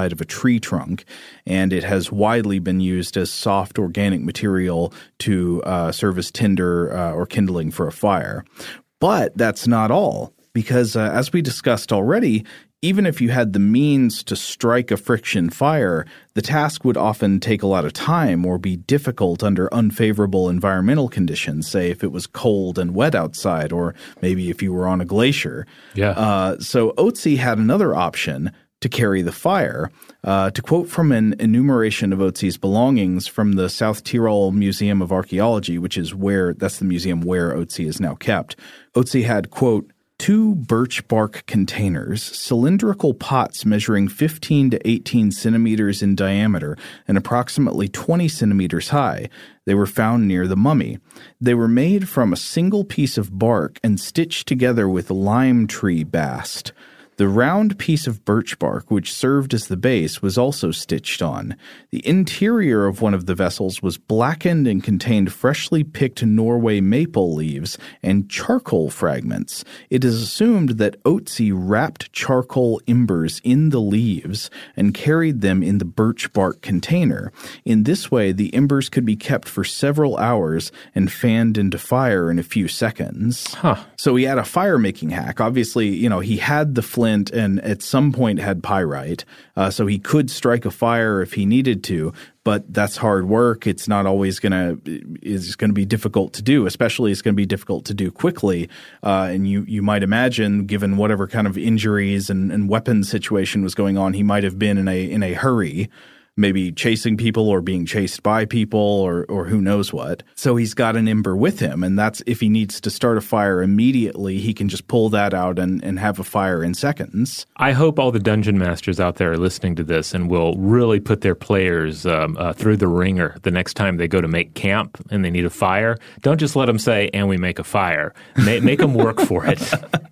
tree trunk, and it has widely been used as soft organic material to uh, serve as tinder uh, or kindling for a fire. But that's not all, because uh, as we discussed already, even if you had the means to strike a friction fire, the task would often take a lot of time or be difficult under unfavorable environmental conditions, say if it was cold and wet outside, or maybe if you were on a glacier. Yeah. Uh, so Otzi had another option to carry the fire. Uh, to quote from an enumeration of Otzi's belongings from the South Tyrol Museum of Archaeology, which is where – that's the museum where Otzi is now kept, Otzi had, quote, two birch bark containers, cylindrical pots measuring fifteen to eighteen centimeters in diameter and approximately twenty centimeters high. They were found near the mummy. They were made from a single piece of bark and stitched together with lime tree bast. The round piece of birch bark, which served as the base, was also stitched on. The interior of one of the vessels was blackened and contained freshly picked Norway maple leaves and charcoal fragments. It is assumed that Otzi wrapped charcoal embers in the leaves and carried them in the birch bark container. In this way, the embers could be kept for several hours and fanned into fire in a few seconds. Huh. So he had a fire-making hack. Obviously, you know, he had the flint and at some point had pyrite, uh, so he could strike a fire if he needed to, but that's hard work. It's not always going to – is going to be difficult to do, especially it's going to be difficult to do quickly. Uh, and you, you might imagine, given whatever kind of injuries and, and weapons situation was going on, he might have been in a in a hurry, maybe chasing people or being chased by people or or who knows what. So he's got an ember with him, and that's if he needs to start a fire immediately, he can just pull that out and, and have a fire in seconds. I hope all the dungeon masters out there are listening to this and will really put their players um, uh, through the ringer the next time they go to make camp and they need a fire. Don't just let them say, and we make a fire. Ma- make them work for it.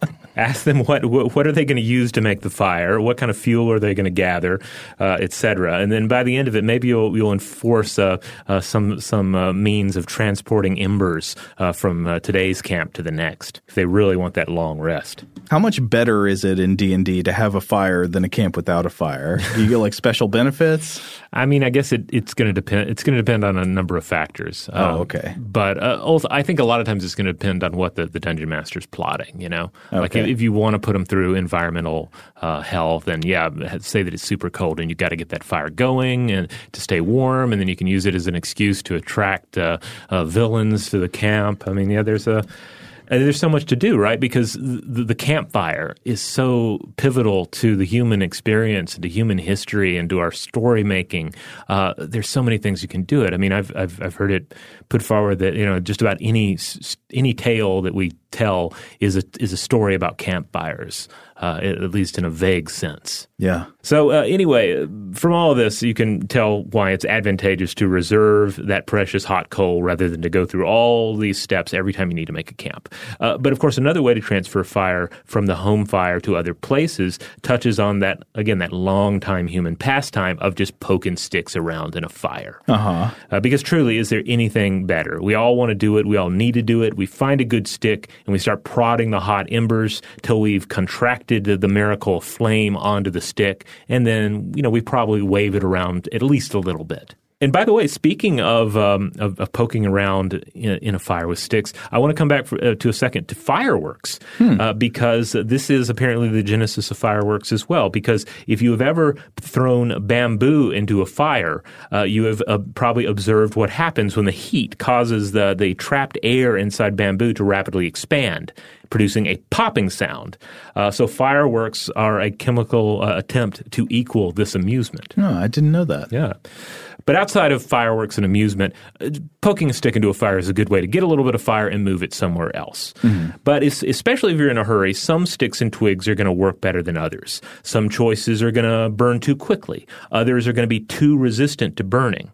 Ask them what what are they going to use to make the fire, what kind of fuel are they going to gather, uh, et cetera. And then by the end of it, maybe you'll you'll enforce uh, uh, some some uh, means of transporting embers uh, from uh, today's camp to the next if they really want that long rest. How much better is it in D and D to have a fire than a camp without a fire? Do you get like special benefits? I mean, I guess it, it's going to depend. It's going to depend on a number of factors. Oh, um, okay. But uh, also, I think a lot of times it's going to depend on what the, the dungeon master's plotting. You know, okay. Like if, if you want to put them through environmental uh, hell, then yeah, say that it's super cold and you got to get that fire going and to stay warm, and then you can use it as an excuse to attract uh, uh, villains to the camp. I mean, yeah, there's a. And there's so much to do, right? Because the, the campfire is so pivotal to the human experience, to human history, and to our story making. Uh, there's so many things you can do it. I mean, I've I've I've heard it put forward that you know just about any any tale that we tell is a is a story about campfires, uh, at least in a vague sense. Yeah. So uh, anyway, from all of this, you can tell why it's advantageous to reserve that precious hot coal rather than to go through all these steps every time you need to make a camp. Uh, but of course, another way to transfer fire from the home fire to other places touches on that, again, that long-time human pastime of just poking sticks around in a fire. Uh-huh. Uh, because truly, is there anything better? We all want to do it. We all need to do it. We find a good stick and we start prodding the hot embers till we've contracted the, the miracle flame onto the stick. And then, you know, we probably wave it around at least a little bit. And by the way, speaking of um, of, of poking around in, in a fire with sticks, I want to come back for, uh, to a second to fireworks hmm. uh, because this is apparently the genesis of fireworks as well. Because if you have ever thrown bamboo into a fire, uh, you have uh, probably observed what happens when the heat causes the, the trapped air inside bamboo to rapidly expand, producing a popping sound. Uh, so fireworks are a chemical uh, attempt to equal this amusement. No, I didn't know that. Yeah. But outside of fireworks and amusement, uh, poking a stick into a fire is a good way to get a little bit of fire and move it somewhere else. Mm-hmm. But it's, especially if you're in a hurry, some sticks and twigs are going to work better than others. Some choices are going to burn too quickly. Others are going to be too resistant to burning.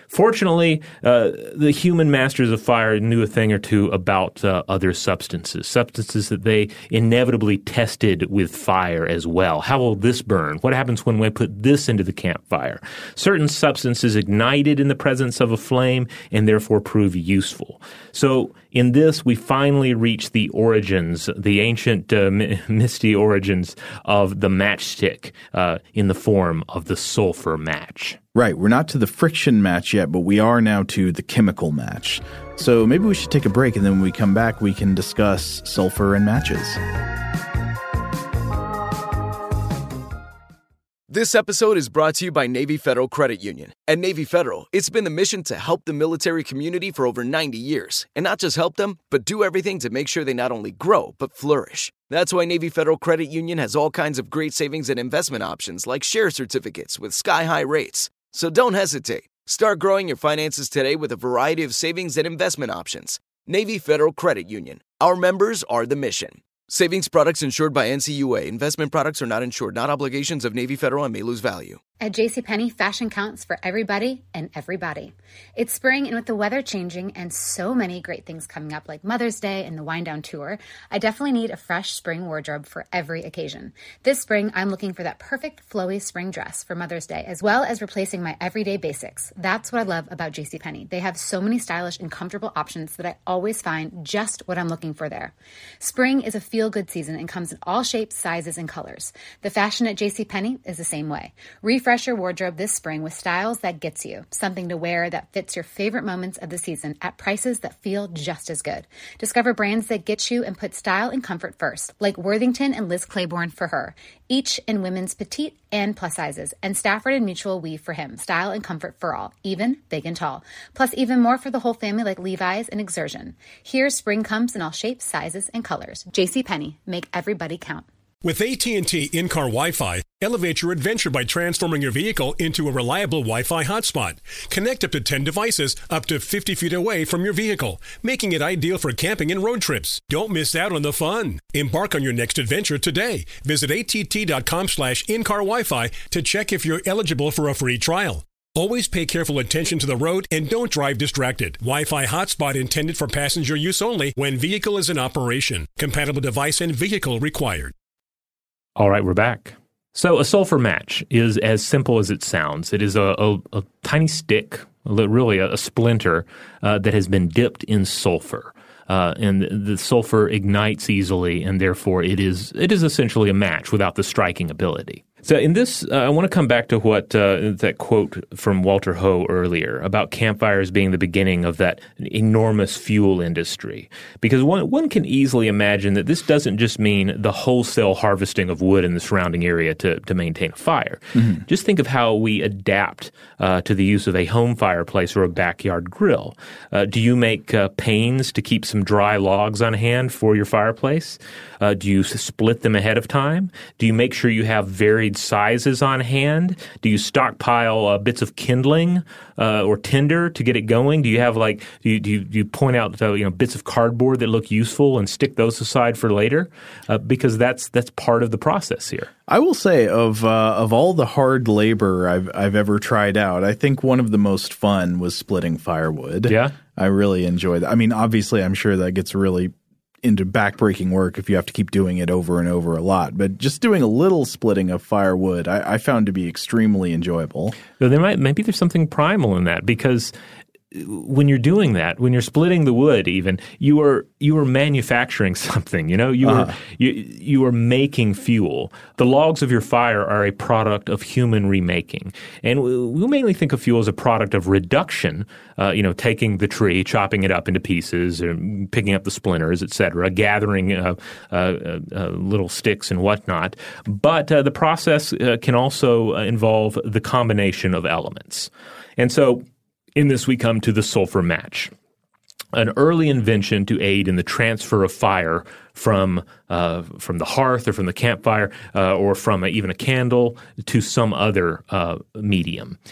Fortunately, uh, the human masters of fire knew a thing or two about uh, other substances, substances that they inevitably tested with fire as well. How will this burn? What happens when we put this into the campfire? Certain substances ignited in the presence of a flame and therefore prove useful. So in this, we finally reach the origins, the ancient uh, m- misty origins of the matchstick uh, in the form of the sulfur match. Right. We're not to the friction match yet, but we are now to the chemical match. So maybe we should take a break, and then when we come back, we can discuss sulfur and matches. This episode is brought to you by Navy Federal Credit Union. At Navy Federal, it's been the mission to help the military community for over ninety years. And not just help them, but do everything to make sure they not only grow, but flourish. That's why Navy Federal Credit Union has all kinds of great savings and investment options like share certificates with sky-high rates. So don't hesitate. Start growing your finances today with a variety of savings and investment options. Navy Federal Credit Union. Our members are the mission. Savings products insured by N C U A. Investment products are not insured, not obligations of Navy Federal and may lose value. At JCPenney, fashion counts for everybody and everybody. It's spring, and with the weather changing and so many great things coming up like Mother's Day and the Wind Down Tour, I definitely need a fresh spring wardrobe for every occasion. This spring, I'm looking for that perfect flowy spring dress for Mother's Day, as well as replacing my everyday basics. That's what I love about JCPenney. They have so many stylish and comfortable options that I always find just what I'm looking for there. Spring is a feel-good season and comes in all shapes, sizes, and colors. The fashion at JCPenney is the same way. Refresh your wardrobe this spring with styles that gets you, something to wear that fits your favorite moments of the season at prices that feel just as good. Discover brands that get you and put style and comfort first, like Worthington and Liz Claiborne for her, each in women's petite and plus sizes, and Stafford and Mutual weave for him, style and comfort for all, even big and tall. Plus even more for the whole family like Levi's and Exertion. Here, spring comes in all shapes, sizes, and colors. JCPenney, make everybody count. With A T and T in-car Wi-Fi, elevate your adventure by transforming your vehicle into a reliable Wi-Fi hotspot. Connect up to ten devices up to fifty feet away from your vehicle, making it ideal for camping and road trips. Don't miss out on the fun. Embark on your next adventure today. Visit att.com slash in-car Wi-Fi to check if you're eligible for a free trial. Always pay careful attention to the road and don't drive distracted. Wi-Fi hotspot intended for passenger use only when vehicle is in operation. Compatible device and vehicle required. All right, we're back. So a sulfur match is as simple as it sounds. It is a, a, a tiny stick, really a, a splinter, uh, that has been dipped in sulfur. Uh, and the sulfur ignites easily, and therefore it is it is essentially a match without the striking ability. So in this, uh, I want to come back to what uh, that quote from Walter Hoe earlier about campfires being the beginning of that enormous fuel industry. Because one, one can easily imagine that this doesn't just mean the wholesale harvesting of wood in the surrounding area to, to maintain a fire. Mm-hmm. Just think of how we adapt uh, to the use of a home fireplace or a backyard grill. Uh, do you make uh, panes to keep some dry logs on hand for your fireplace? Uh, do you split them ahead of time? Do you make sure you have varied sizes on hand? Do you stockpile uh, bits of kindling uh, or tinder to get it going? Do you have like do you do you, do you point out uh, you know bits of cardboard that look useful and stick those aside for later? Uh, because that's that's part of the process here. I will say of uh, of all the hard labor I've I've ever tried out, I think one of the most fun was splitting firewood. Yeah, I really enjoy that. I mean, obviously, I'm sure that gets really into backbreaking work if you have to keep doing it over and over a lot. But just doing a little splitting of firewood, I, I found to be extremely enjoyable. So there might maybe there's something primal in that, because when you're doing that, when you're splitting the wood, even you are you are manufacturing something. You know, you uh-huh. are you you are making fuel. The logs of your fire are a product of human remaking, and we, we mainly think of fuel as a product of reduction. Uh, you know, taking the tree, chopping it up into pieces, or picking up the splinters, et cetera, gathering uh, uh, uh, little sticks and whatnot. But uh, the process uh, can also uh, involve the combination of elements, and so. In this, we come to the sulfur match, an early invention to aid in the transfer of fire from uh, from the hearth or from the campfire uh, or from a, even a candle to some other uh, medium.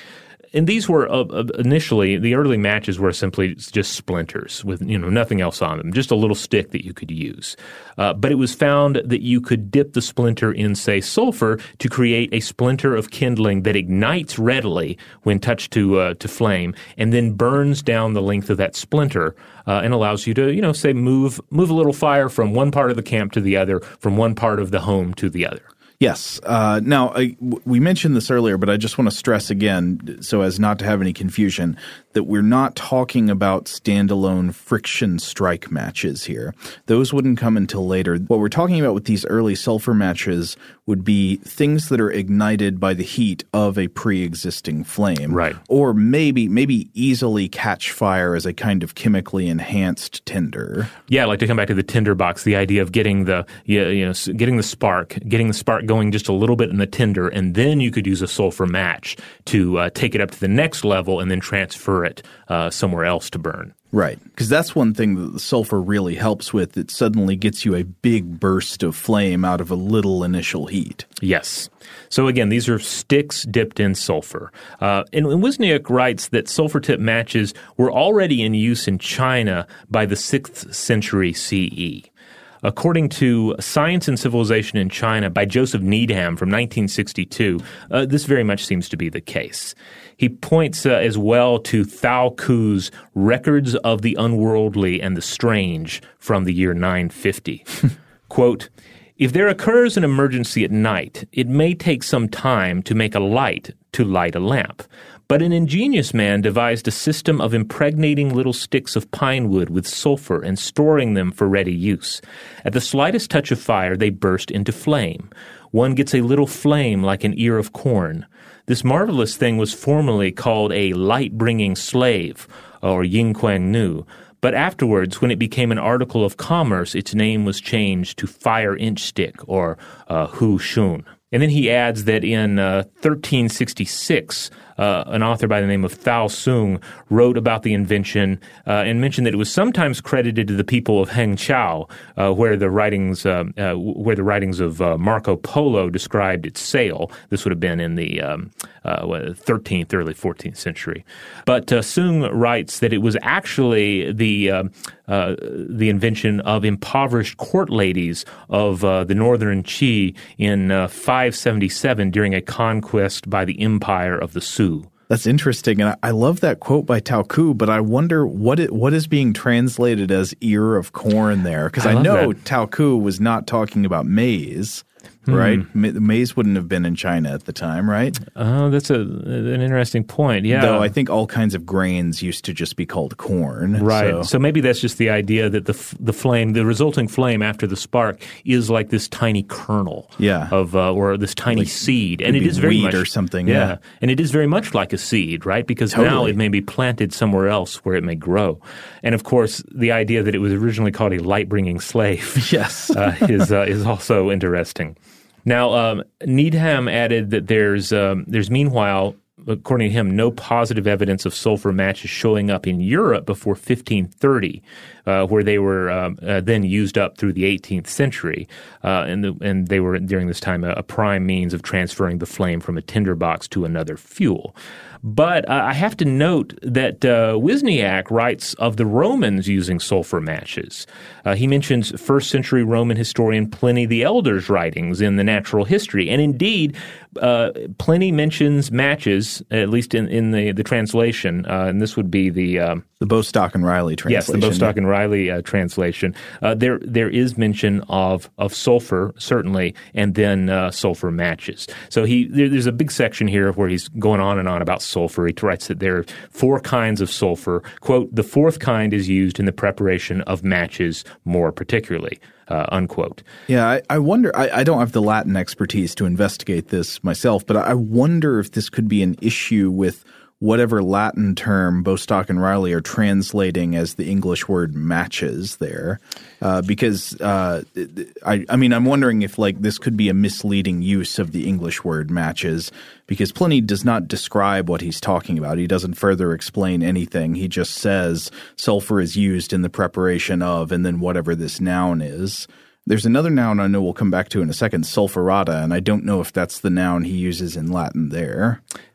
and these were uh, uh, initially, the early matches were simply just splinters with, you know, nothing else on them, just a little stick that you could use. Uh, but it was found that you could dip the splinter in, say, sulfur to create a splinter of kindling that ignites readily when touched to uh, to flame, and then burns down the length of that splinter uh, and allows you to, you know, say move move a little fire from one part of the camp to the other, from one part of the home to the other. Yes. Uh, now, I, w- we mentioned this earlier, but I just want to stress again, so as not to have any confusion, that we're not talking about standalone friction strike matches here. Those wouldn't come until later. What we're talking about with these early sulfur matches would be things that are ignited by the heat of a pre-existing flame. Right. Or maybe maybe easily catch fire as a kind of chemically enhanced tinder. Yeah, I'd like to come back to the tinder box, the idea of getting the you know, getting the spark, getting the spark going just a little bit in the tinder, and then you could use a sulfur match to uh, take it up to the next level and then transfer it uh, somewhere else to burn. Right, because that's one thing that the sulfur really helps with. It suddenly gets you a big burst of flame out of a little initial heat. Yes. So again, these are sticks dipped in sulfur. Uh, and Wisniak writes that sulfur-tip matches were already in use in China by the sixth century C E. According to Science and Civilization in China by Joseph Needham from nineteen sixty-two, uh, this very much seems to be the case. He points uh, as well to Thao Ku's Records of the Unworldly and the Strange from the year nine fifty. Quote, "If there occurs an emergency at night, it may take some time to make a light to light a lamp. But an ingenious man devised a system of impregnating little sticks of pine wood with sulfur and storing them for ready use. At the slightest touch of fire, they burst into flame. One gets a little flame like an ear of corn. This marvelous thing was formerly called a light-bringing slave, or yingquang nu, but afterwards, when it became an article of commerce, its name was changed to fire inch stick, or uh, hu shun." And then he adds that in uh, thirteen sixty-six, uh, an author by the name of Thao Sung wrote about the invention uh, and mentioned that it was sometimes credited to the people of Hangzhou, uh, where the writings uh, uh, where the writings of uh, Marco Polo described its sale. This would have been in the um, uh, thirteenth, early fourteenth century. But uh, Sung writes that it was actually the uh, uh, the invention of impoverished court ladies of uh, the northern Qi in uh, five seventy-seven during a conquest by the Empire of the Sioux. That's interesting, and I love that quote by Thao Ku, but I wonder what it, what is being translated as ear of corn there, because I, I know that. Thao Ku was not talking about maize. Right? Hmm. Maize wouldn't have been in China at the time, right? Oh, that's a, an interesting point, yeah. Though I think all kinds of grains used to just be called corn. Right. So, so maybe that's just the idea that the the flame, the resulting flame after the spark is like this tiny kernel yeah. of, uh, or this tiny like, seed. And it is very wheat much, or something. Yeah. yeah. And it is very much like a seed, right? Because totally. now it may be planted somewhere else where it may grow. And of course, the idea that it was originally called a light-bringing slave yes. uh, is uh, is also interesting. Now, um, Needham added that there's um, there's meanwhile, according to him, no positive evidence of sulfur matches showing up in Europe before fifteen thirty, uh, where they were um, uh, then used up through the eighteenth century, uh, and the, and they were during this time a, a prime means of transferring the flame from a tinderbox to another fuel. But uh, I have to note that uh, Wisniak writes of the Romans using sulfur matches. Uh, he mentions first century Roman historian Pliny the Elder's writings in the Natural History. And indeed, uh, Pliny mentions matches, at least in, in the, the translation, uh, and this would be the... Um, the Bostock and Riley translation. Yes, the Bostock and Riley uh, translation. Uh, there there is mention of, of sulfur, certainly, and then uh, sulfur matches. So he there, there's a big section here where he's going on and on about sulfur. He writes that there are four kinds of sulfur. Quote, "The fourth kind is used in the preparation of matches more particularly." Uh, unquote. Yeah, I, I wonder, I, I don't have the Latin expertise to investigate this myself, but I wonder if this could be an issue with whatever Latin term Bostock and Riley are translating as the English word matches there. Uh, because, uh, I, I mean, I'm wondering if like this could be a misleading use of the English word matches, because Pliny does not describe what he's talking about. He doesn't further explain anything. He just says sulfur is used in the preparation of, and then whatever this noun is. There's another noun I know we'll come back to in a second, sulfurata, and I don't know if that's the noun he uses in Latin there.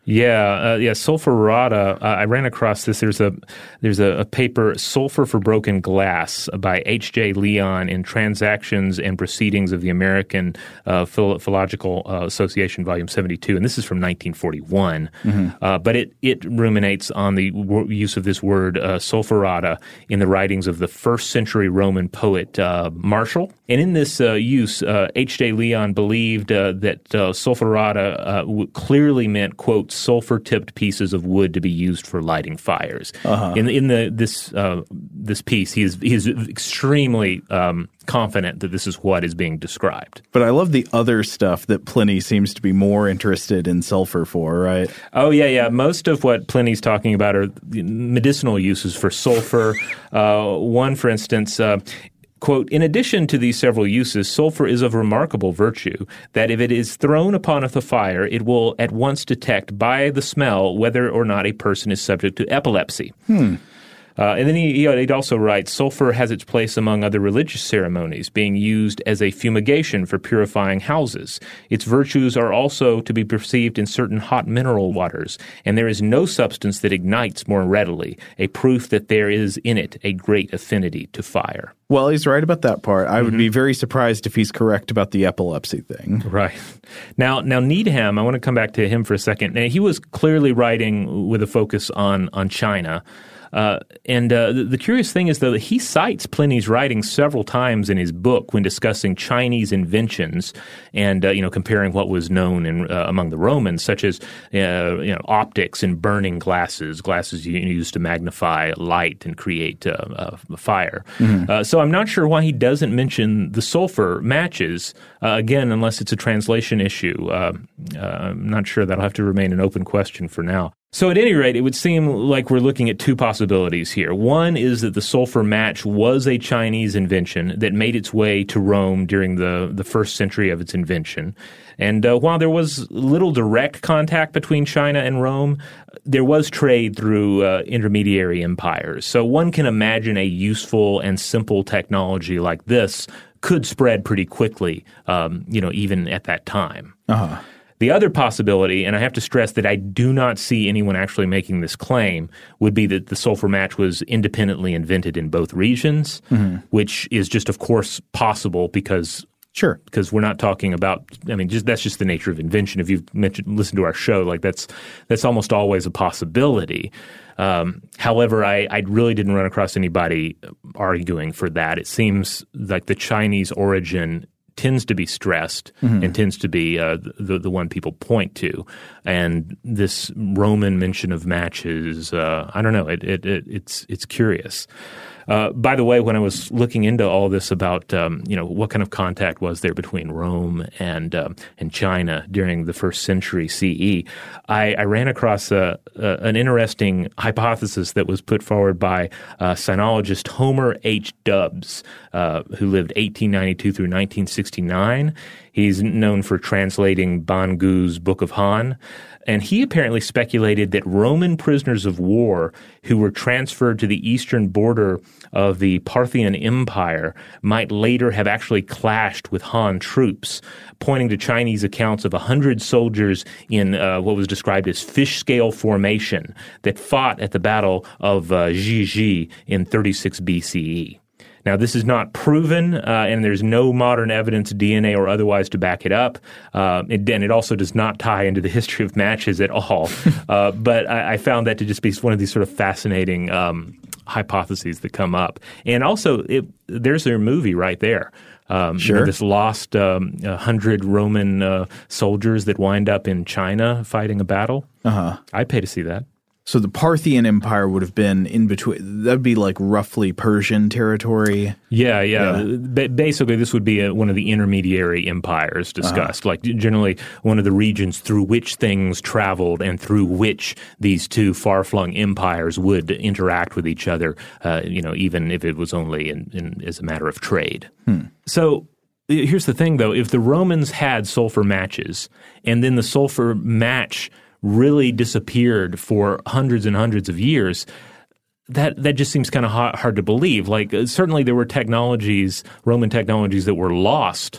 Yeah, uh, yeah, sulfurata. Uh, I ran across this. There's a there's a, a paper, Sulfur for Broken Glass, by H J Leon in Transactions and Proceedings of the American uh, Phil- Philological uh, Association, Volume seventy-two, and this is from nineteen forty-one. Mm-hmm. Uh, but it it ruminates on the w- use of this word uh, sulfurata in the writings of the first century Roman poet uh, Martial. And in this uh, use, uh, H J Leon believed uh, that uh, sulfurata uh, w- clearly meant, quote, sulfur-tipped pieces of wood to be used for lighting fires. Uh-huh. In in the this uh, this piece, he is he is extremely um, confident that this is what is being described. But I love the other stuff that Pliny seems to be more interested in sulfur for, right? Oh, yeah, yeah. Most of what Pliny's talking about are medicinal uses for sulfur. Uh, one, for instance, uh, quote, in addition to these several uses, sulfur is of remarkable virtue, that if it is thrown upon a fire, it will at once detect by the smell whether or not a person is subject to epilepsy. Hmm. Uh, and then he, he also writes, sulfur has its place among other religious ceremonies, being used as a fumigation for purifying houses. Its virtues are also to be perceived in certain hot mineral waters, and there is no substance that ignites more readily, a proof that there is in it a great affinity to fire. Well, he's right about that part. I mm-hmm. would be very surprised if he's correct about the epilepsy thing. Right. Now, now Needham, I want to come back to him for a second. Now, he was clearly writing with a focus on, on China. Uh, and uh, the, the curious thing is, though, that he cites Pliny's writings several times in his book when discussing Chinese inventions and, uh, you know, comparing what was known in, uh, among the Romans, such as, uh, you know, optics and burning glasses, glasses used to magnify light and create uh, uh, fire. Mm-hmm. Uh, so I'm not sure why he doesn't mention the sulfur matches, uh, again, unless it's a translation issue. Uh, uh, I'm not sure. That'll have to remain an open question for now. So at any rate, it would seem like we're looking at two possibilities here. One is that the sulfur match was a Chinese invention that made its way to Rome during the, the first century of its invention. And uh, while there was little direct contact between China and Rome, there was trade through uh, intermediary empires. So one can imagine a useful and simple technology like this could spread pretty quickly, um, you know, even at that time. Uh-huh. The other possibility, and I have to stress that I do not see anyone actually making this claim, would be that the sulfur match was independently invented in both regions, mm-hmm. which is just, of course, possible because sure, because we're not talking about. I mean, just that's just the nature of invention. If you've mentioned, listened to our show, like that's that's almost always a possibility. Um, however, I, I really didn't run across anybody arguing for that. It seems like the Chinese origin tends to be stressed mm-hmm. and tends to be uh, the the one people point to, and this Roman mention of matches, uh, I don't know, it, it, it it's it's curious. Uh, by the way, when I was looking into all this about um, you know what kind of contact was there between Rome and um, and China during the first century C E, I, I ran across a, a, an interesting hypothesis that was put forward by uh, sinologist Homer H. Dubbs, uh, who lived eighteen ninety-two through nineteen sixty-nine. He's known for translating Ban Gu's Book of Han. And he apparently speculated that Roman prisoners of war who were transferred to the eastern border of the Parthian Empire might later have actually clashed with Han troops, pointing to Chinese accounts of one hundred soldiers in uh, what was described as fish-scale formation that fought at the Battle of uh, Jiji in thirty-six B C E. Now, this is not proven, uh, and there's no modern evidence, D N A or otherwise, to back it up. Uh, it, and it also does not tie into the history of matches at all. uh, but I, I found that to just be one of these sort of fascinating um, hypotheses that come up. And also, it, there's their movie right there. Um, sure. You know, this lost um, one hundred Roman uh, soldiers that wind up in China fighting a battle. Uh-huh. I'd pay to see that. So the Parthian Empire would have been in between. That would be like roughly Persian territory. Yeah, yeah. yeah. Ba- basically, this would be a, one of the intermediary empires discussed, uh-huh. like generally one of the regions through which things traveled and through which these two far-flung empires would interact with each other, uh, you know, even if it was only in, in, as a matter of trade. Hmm. So here's the thing, though. If the Romans had sulfur matches and then the sulfur match really disappeared for hundreds and hundreds of years, that that just seems kind of hard, hard to believe. Like, uh, certainly there were technologies, Roman technologies, that were lost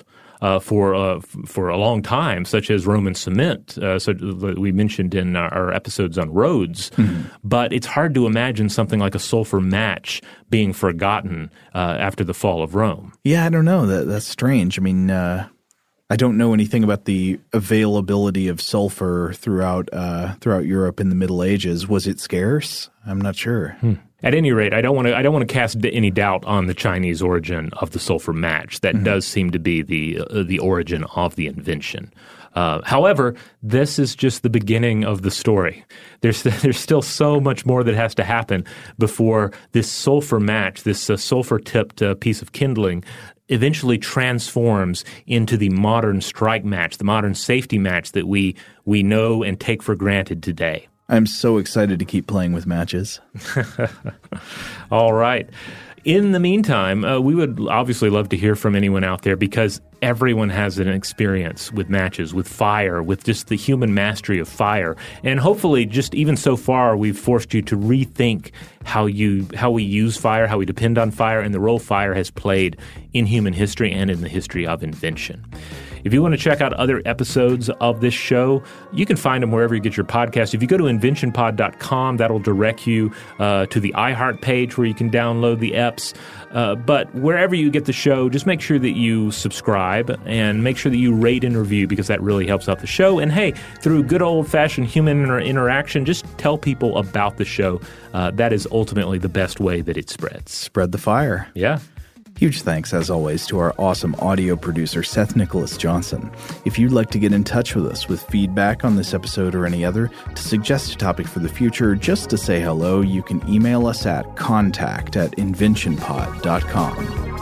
uh, for uh, f- for a long time, such as Roman cement, uh, so we mentioned in our, our episodes on roads. Mm-hmm. But it's hard to imagine something like a sulfur match being forgotten uh, after the fall of Rome. Yeah, I don't know. That that's strange. I mean, uh, I don't know anything about the availability of sulfur throughout uh, throughout Europe in the Middle Ages. Was it scarce? I'm not sure. Hmm. At any rate, I don't want to. I don't want to cast any doubt on the Chinese origin of the sulfur match. That mm-hmm. does seem to be the uh, the origin of the invention. Uh, however, this is just the beginning of the story. There's there's still so much more that has to happen before this sulfur match, this uh, sulfur-tipped uh, piece of kindling, eventually transforms into the modern strike match, the modern safety match that we we know and take for granted today. I'm so excited to keep playing with matches. All right. In the meantime, uh, we would obviously love to hear from anyone out there because everyone has an experience with matches, with fire, with just the human mastery of fire. And hopefully, just even so far, we've forced you to rethink how you how we use fire, how we depend on fire, and the role fire has played in human history and in the history of invention. If you want to check out other episodes of this show, you can find them wherever you get your podcast. If you go to invention pod dot com, that'll direct you uh, to the iHeart page where you can download the eps. Uh, but wherever you get the show, just make sure that you subscribe and make sure that you rate and review because that really helps out the show. And hey, through good old-fashioned human inter- interaction, just tell people about the show. Uh, that is ultimately the best way that it spreads. Spread the fire. Yeah. Huge thanks, as always, to our awesome audio producer, Seth Nicholas Johnson. If you'd like to get in touch with us with feedback on this episode or any other, to suggest a topic for the future, just to say hello, you can email us at contact at invention pod dot com.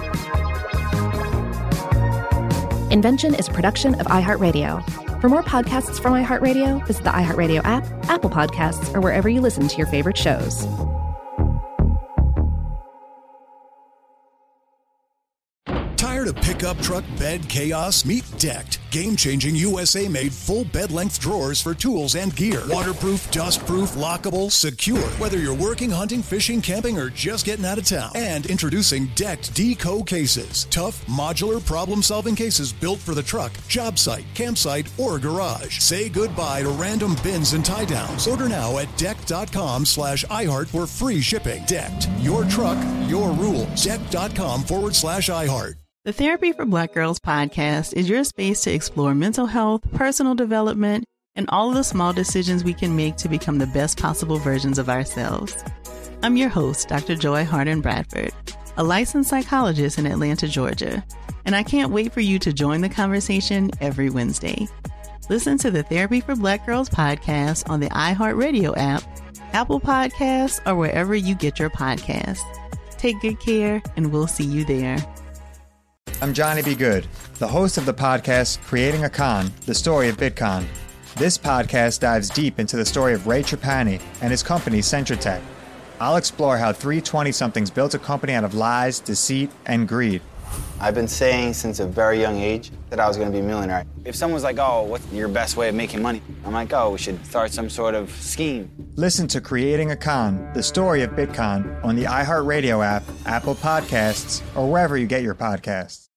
Invention is a production of iHeartRadio. For more podcasts from iHeartRadio, visit the iHeartRadio app, Apple Podcasts, or wherever you listen to your favorite shows. Tired of pickup truck bed chaos? Meet Decked. Game-changing U S A-made full bed-length drawers for tools and gear. Waterproof, dust-proof, lockable, secure. Whether you're working, hunting, fishing, camping, or just getting out of town. And introducing Decked Deco cases. Tough, modular, problem-solving cases built for the truck, job site, campsite, or garage. Say goodbye to random bins and tie-downs. Order now at decked.com slash iHeart for free shipping. Decked. Your truck, your rules. Decked.com forward slash iHeart. The Therapy for Black Girls podcast is your space to explore mental health, personal development, and all of the small decisions we can make to become the best possible versions of ourselves. I'm your host, Doctor Joy Harden Bradford, a licensed psychologist in Atlanta, Georgia, and I can't wait for you to join the conversation every Wednesday. Listen to the Therapy for Black Girls podcast on the iHeartRadio app, Apple Podcasts, or wherever you get your podcasts. Take good care, and we'll see you there. I'm Johnny B. Good, the host of the podcast Creating a Con, the story of Bitcoin. This podcast dives deep into the story of Ray Trapani and his company Centratech. I'll explore how three twenty-somethings built a company out of lies, deceit, and greed. I've been saying since a very young age that I was going to be a millionaire. If someone's like, oh, what's your best way of making money? I'm like, oh, we should start some sort of scheme. Listen to Creating a Con, the story of Bitcoin on the iHeartRadio app, Apple Podcasts, or wherever you get your podcasts.